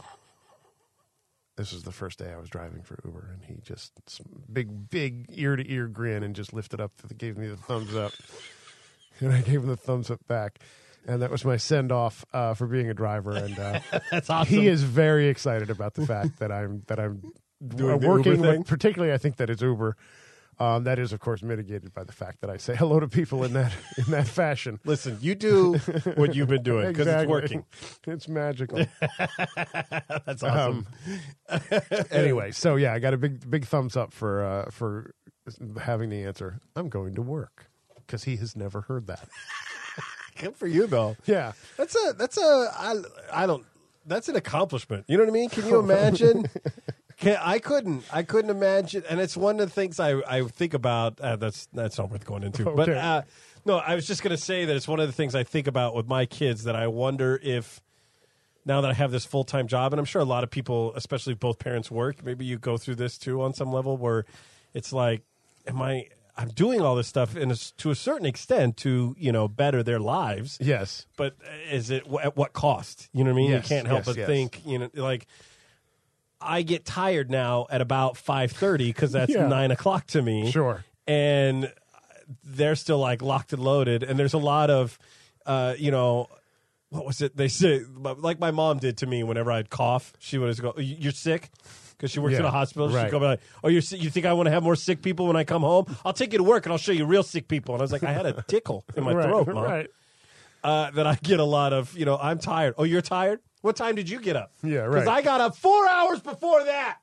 This was the first day I was driving for Uber, and he just big, big ear to ear grin and just lifted up, gave me the thumbs up, and I gave him the thumbs up back. And that was my send off uh, for being a driver. And uh, That's awesome. he is very excited about the fact that I'm that I'm Doing the working Uber thing? with, particularly I think that it's Uber. Um, that is, of course, mitigated by the fact that I say hello to people in that in that fashion. Listen, you do what you've been doing because Exactly. it's working. It's magical. That's awesome. Um, anyway, so yeah, I got a big big thumbs up for uh, for having the answer. I'm going to work because he has never heard that. Good for you, though. Yeah. That's a that's a I, I don't that's an accomplishment. You know what I mean? Can you imagine? Can, I couldn't. I couldn't imagine, and it's one of the things I, I think about. Uh, that's that's not worth going into. But Okay. uh, no, I was just going to say that it's one of the things I think about with my kids. That I wonder if now that I have this full time job, and I'm sure a lot of people, especially if both parents work, maybe you go through this too on some level, where it's like, am I? I'm doing all this stuff, and it's to a certain extent to you know better their lives. Yes. But is it at what cost? You know what I mean? Yes, you can't help yes, but yes. think, you know, like I get tired now at about five thirty because that's Yeah. nine o'clock to me. Sure. And they're still like locked and loaded. And there's a lot of, uh, you know, what was it? They say, like my mom did to me whenever I'd cough. She would always go, "You're sick?" Because she works Yeah, in a hospital. She'd right. go like, "Oh, you're sick? You think I want to have more sick people when I come home? I'll take you to work and I'll show you real sick people." And I was like, I had a tickle in my right, throat, Mom. Right. Uh, that I get a lot of, you know, I'm tired. Oh, you're tired? What time did you get up? Yeah, right. Because I got up four hours before that.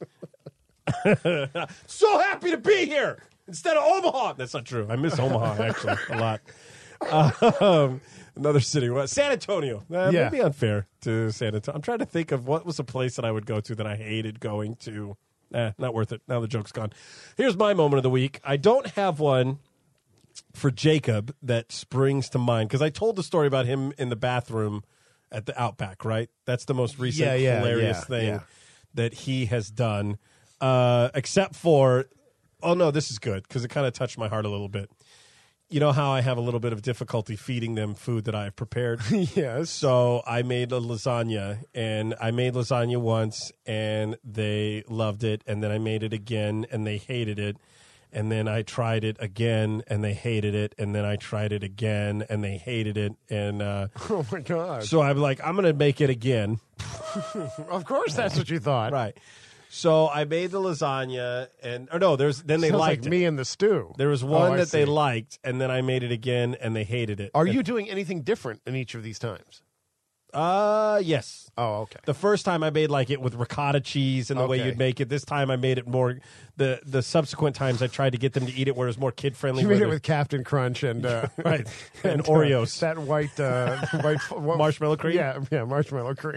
So happy to be here instead of Omaha. That's not true. I miss Omaha, actually, a lot. Um, another city. What? San Antonio. Uh, Yeah. Maybe unfair to San Antonio. I'm trying to think of what was a place that I would go to that I hated going to. Eh, not worth it. Now the joke's gone. Here's my moment of the week. I don't have one for Jacob that springs to mind because I told the story about him in the bathroom at the Outback, right? That's the most recent Yeah, yeah, hilarious yeah, thing yeah. that he has done, uh, except for, oh no, this is good because it kind of touched my heart a little bit. You know how I have a little bit of difficulty feeding them food that I have prepared? Yes. So I made a lasagna, and I made lasagna once, and they loved it, and then I made it again, and they hated it. And then I tried it again, and they hated it. And then I tried it again, and they hated it. And uh, Oh my God. so I'm like, I'm going to make it again. Of course, that's what you thought. Right. So I made the lasagna, and or no, there's then they Sounds liked like it. me and the stew. There was Oh, one I that they see. liked, and then I made it again, and they hated it. Are And, you doing anything different in each of these times? Uh, yes. Oh, okay. The first time I made like it with ricotta cheese and the way Okay. you'd make it. This time I made it more. The the subsequent times I tried to get them to eat it where it was more kid friendly. You made it with Captain Crunch and uh, right and, uh, Oreos, that white uh, white what, marshmallow cream. Yeah, yeah, marshmallow cream.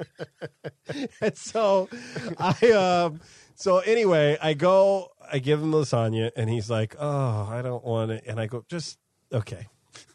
And so I um so anyway I go I give him the lasagna and he's like, oh, I don't want it, and I go, just okay,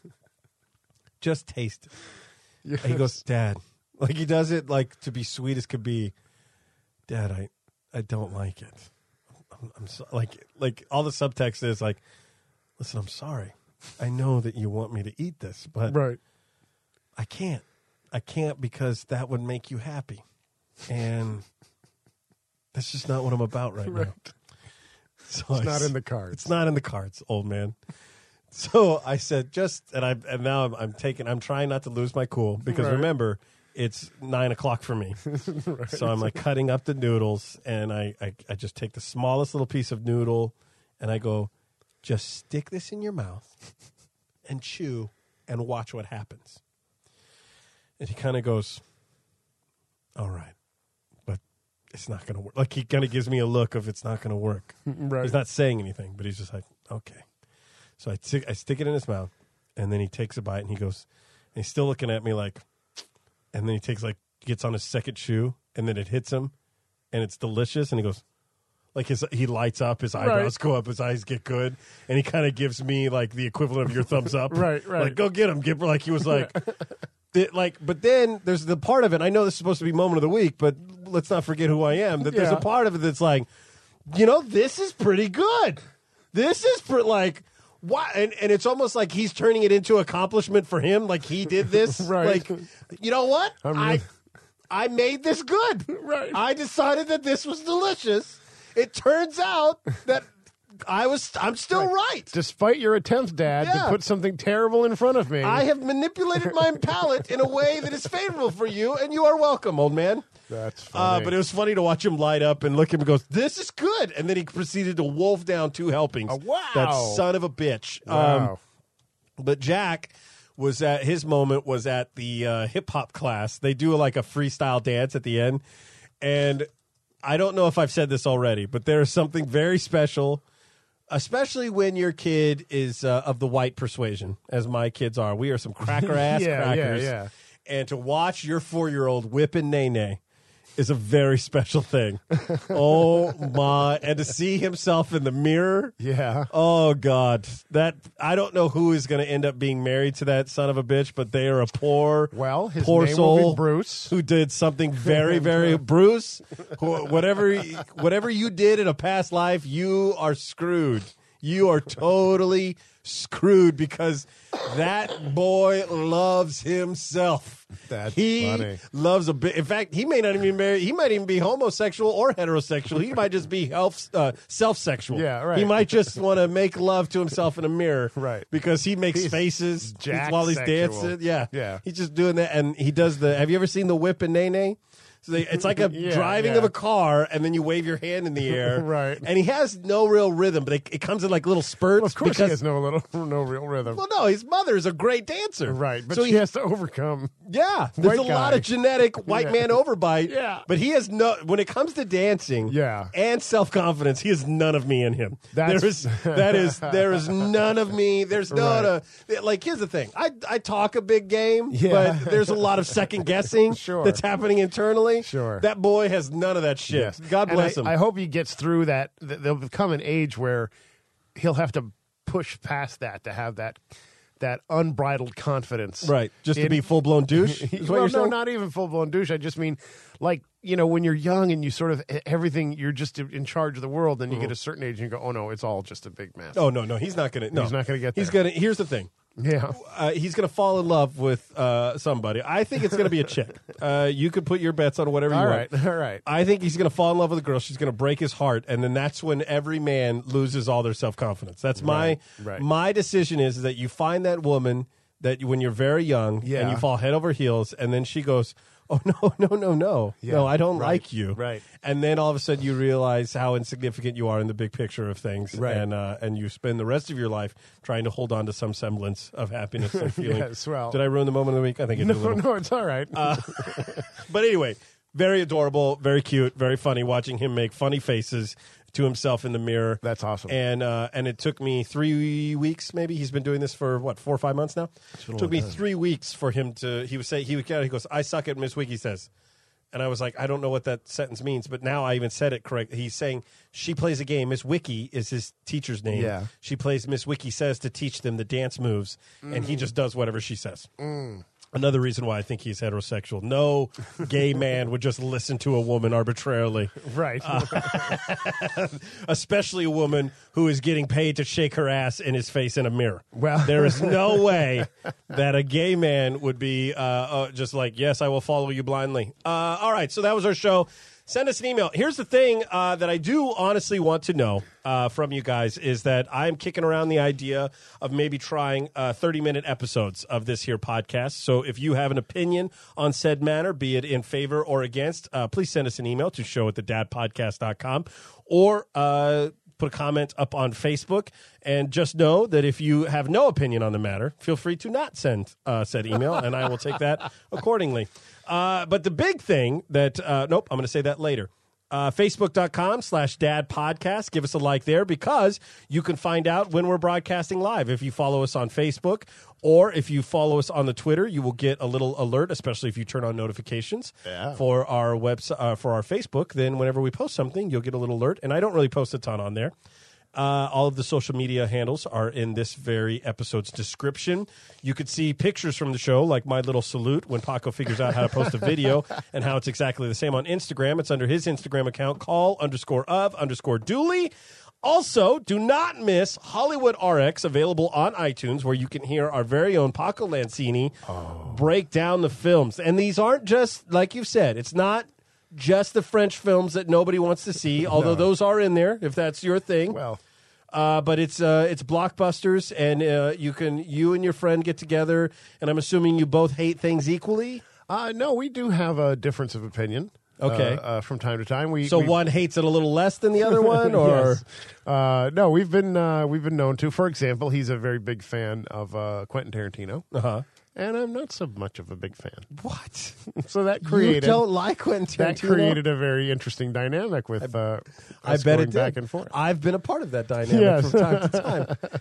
just taste it. Yes. And he goes, Dad, like he does it like to be sweet as could be. Dad, I, I don't like it. I'm, I'm so, like like all the subtext is like, listen, I'm sorry. I know that you want me to eat this, but right. I can't. I can't because that would make you happy, and that's just not what I'm about right, Right. now. So It's I not s- in the cards. It's not in the cards, old man. So I said, just and I and now I'm, I'm taking. I'm trying not to lose my cool because Right. remember, it's nine o'clock for me. Right. So I'm like cutting up the noodles, and I, I I just take the smallest little piece of noodle, and I go, just stick this in your mouth, and chew, and watch what happens. And he kind of goes, all right, but it's not going to work. Like he kind of gives me a look of it's not going to work. Right. He's not saying anything, but he's just like, okay. So I, t- I stick it in his mouth, and then he takes a bite, and he goes, and he's still looking at me like, and then he takes like, gets on his second chew, and then it hits him, and it's delicious, and he goes, like his, he lights up, his eyebrows Right. go up, his eyes get good, and he kind of gives me like the equivalent of your thumbs up. Right, right. Like, go get him. Get, like he was like, the, like, but then there's the part of it, I know this is supposed to be moment of the week, but let's not forget who I am, that there's Yeah. a part of it that's like, you know, this is pretty good. This is for like, why? And, and it's almost like he's turning it into accomplishment for him. Like he did this. Right. Like, you know what? I'm I, really- I made this good. Right. I decided that this was delicious. It turns out that I was, I'm still right. Despite your attempt, Dad, Yeah. to put something terrible in front of me. I have manipulated my palate in a way that is favorable for you, and you are welcome, old man. That's Uh, funny. but it was funny to watch him light up and look at him and goes, this is good. And then he proceeded to wolf down two helpings. Oh, wow. That son of a bitch. Wow. Um, but Jack was at, his moment was at the uh, hip hop class. They do like a freestyle dance at the end. And I don't know if I've said this already, but there is something very special, especially when your kid is uh, of the white persuasion, as my kids are. We are some cracker ass Yeah, yeah, crackers. yeah. And to watch your four year old whipping Nene is a very special thing. Oh my! And to see himself in the mirror. yeah. Oh God! That I don't know who is going to end up being married to that son of a bitch, but they are a poor, Well, his poor name soul will be Bruce. who did something very, very Bruce. Who, whatever, whatever you did in a past life, you are screwed. You are totally screwed because that boy loves himself. That's he funny. loves a bit. In fact, he may not even be married. He might even be homosexual or heterosexual. He might just be self, uh, self-sexual. Yeah, right. He might just want to make love to himself in a mirror. Right. Because he makes He's faces jack while he's sexual. dancing. Yeah. Yeah. He's just doing that. And he does the, have you ever seen the whip and Nene? So they, it's like a Yeah, driving yeah. of a car, and then you wave your hand in the air. Right. And he has no real rhythm, but it, it comes in like little spurts. Well, of course, because, he has no little, no real rhythm. well, no, his mother is a great dancer. Right, but so she he has to overcome. yeah, there's White a lot guy. of genetic white Yeah. man overbite. Yeah. But he has no, when it comes to dancing Yeah. and self confidence, he has none of me in him. That's- there is, that is, there is none of me. There's no, Right. no, like, here's the thing. I, I talk a big game, Yeah. but there's a lot of second guessing Sure. that's happening internally. Sure. That boy has none of that shit. Yes. God And bless I, him. I hope he gets through that. th- There'll become an age where he'll have to push past that to have that that unbridled confidence. right. Just to in- be full blown douche? Is what well, you're no, saying? not even full blown douche. I just mean, like, you know, when you're young and you sort of everything, you're just in charge of the world. Then you get a certain age and you go, oh no, it's all just a big mess. Oh, no, no. He's not going to. No. He's not gonna get He's there. going to. Here's the thing. yeah, Uh, he's going to fall in love with uh, somebody. I think it's going to be a chick. Uh, you could put your bets on whatever you all want. right, all right. I think he's going to fall in love with a girl. She's going to break his heart, and then that's when every man loses all their self confidence. That's my Right, right. my decision is, is that you find that woman that you- when you're very young, and Yeah. you fall head over heels, and then she goes, oh, no, no, no, no. Yeah, no, I don't right, like you. right. And then all of a sudden you realize how insignificant you are in the big picture of things. Right. And, uh, and you spend the rest of your life trying to hold on to some semblance of happiness and feeling. Yes, well- Did I ruin the moment of the week? I think I did a No, little. no, it's all right. But anyway, very adorable, very cute, very funny watching him make funny faces to himself in the mirror. That's awesome. And uh, and it took me three weeks, maybe. He's been doing this for, what, four or five months now? been a It took long me time. three weeks for him to, he was say he, would, he goes, I suck at Miss Wiki says. And I was like, I don't know what that sentence means, but now I even said it correct. He's saying she plays a game. Miss Wiki is his teacher's name. Yeah. She plays Miss Wiki says to teach them the dance moves, and he just does whatever she says. Another reason why I think he's heterosexual. No gay man would just listen to a woman arbitrarily, right. especially a woman who is getting paid to shake her ass in his face in a mirror. Well- there is no way that a gay man would be uh, uh, just like, yes, I will follow you blindly. Uh, all right, so that was our show. Send us an email. Here's the thing uh, that I do honestly want to know uh, from you guys is that I'm kicking around the idea of maybe trying uh, thirty-minute episodes of this here podcast. So if you have an opinion on said matter, be it in favor or against, uh, please send us an email to show at the dad podcast dot com or uh, put a comment up on Facebook. And just know that if you have no opinion on the matter, feel free to not send uh, said email, and I will take that accordingly. Uh, but the big thing that, uh, nope, I'm going to say that later. Uh, Facebook.com slash dad podcast. Give us a like there because you can find out when we're broadcasting live. If you follow us on Facebook or if you follow us on the Twitter, you will get a little alert, especially if you turn on notifications Yeah. for our website, uh, for our Facebook. Then whenever we post something, you'll get a little alert. And I don't really post a ton on there. Uh, all of the social media handles are in this very episode's description. You could see pictures from the show, like my little salute when Paco figures out how to post a video and how it's exactly the same on Instagram. It's under his Instagram account, call underscore of underscore Dooley. Also, do not miss Hollywood R X, available on iTunes, where you can hear our very own Paco Lancini break down the films. And these aren't just, like you've said, it's not just the French films that nobody wants to see, although those are in there, if that's your thing. Well, Uh, but it's uh, it's blockbusters, and uh, you can you and your friend get together, and I'm assuming you both hate things equally. uh, no, we do have a difference of opinion. Okay. uh, uh, from time to time, we So we- one hates it a little less than the other one, or Yes. Uh, no, we've been uh, we've been known to. For example, he's a very big fan of uh, Quentin Tarantino, uh-huh. and I'm not so much of a big fan. What? So that You created don't like Quentin that Tarantino? created a very interesting dynamic with uh, I us bet going it did. back and forth. I've been a part of that dynamic Yes. from time to time.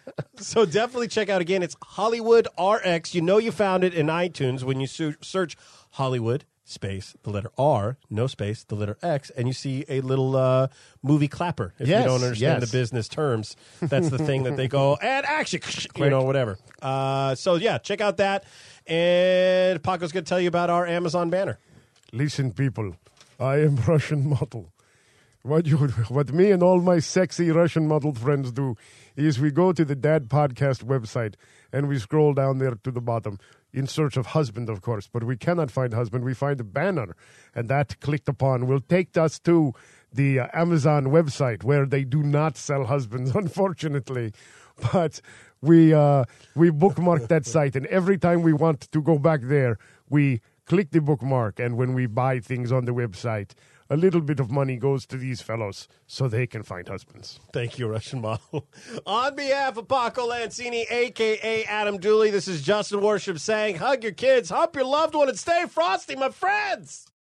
So definitely check out again. It's Hollywood R X. You know you found it in iTunes when you su- search Hollywood space the letter R, no space, the letter X, and you see a little uh, movie clapper. If Yes, you don't understand yes. the business terms, that's the thing that they go and action, you know, whatever. Uh, so yeah, check out that. And Paco's going to tell you about our Amazon banner. Listen, people, I am Russian model. What you, what me and all my sexy Russian model friends do is we go to the Dad Podcast website and we scroll down there to the bottom in search of husband, of course. But we cannot find husband. We find a banner, and that clicked upon will take us to the uh, Amazon website where they do not sell husbands, unfortunately. But we uh, we bookmark that site, and every time we want to go back there, we click the bookmark, and when we buy things on the website, a little bit of money goes to these fellows so they can find husbands. Thank you, Russian model. On behalf of Paco Lancini, a k a. Adam Dooley, this is Justin Worship saying, hug your kids, hump your loved one, and stay frosty, my friends!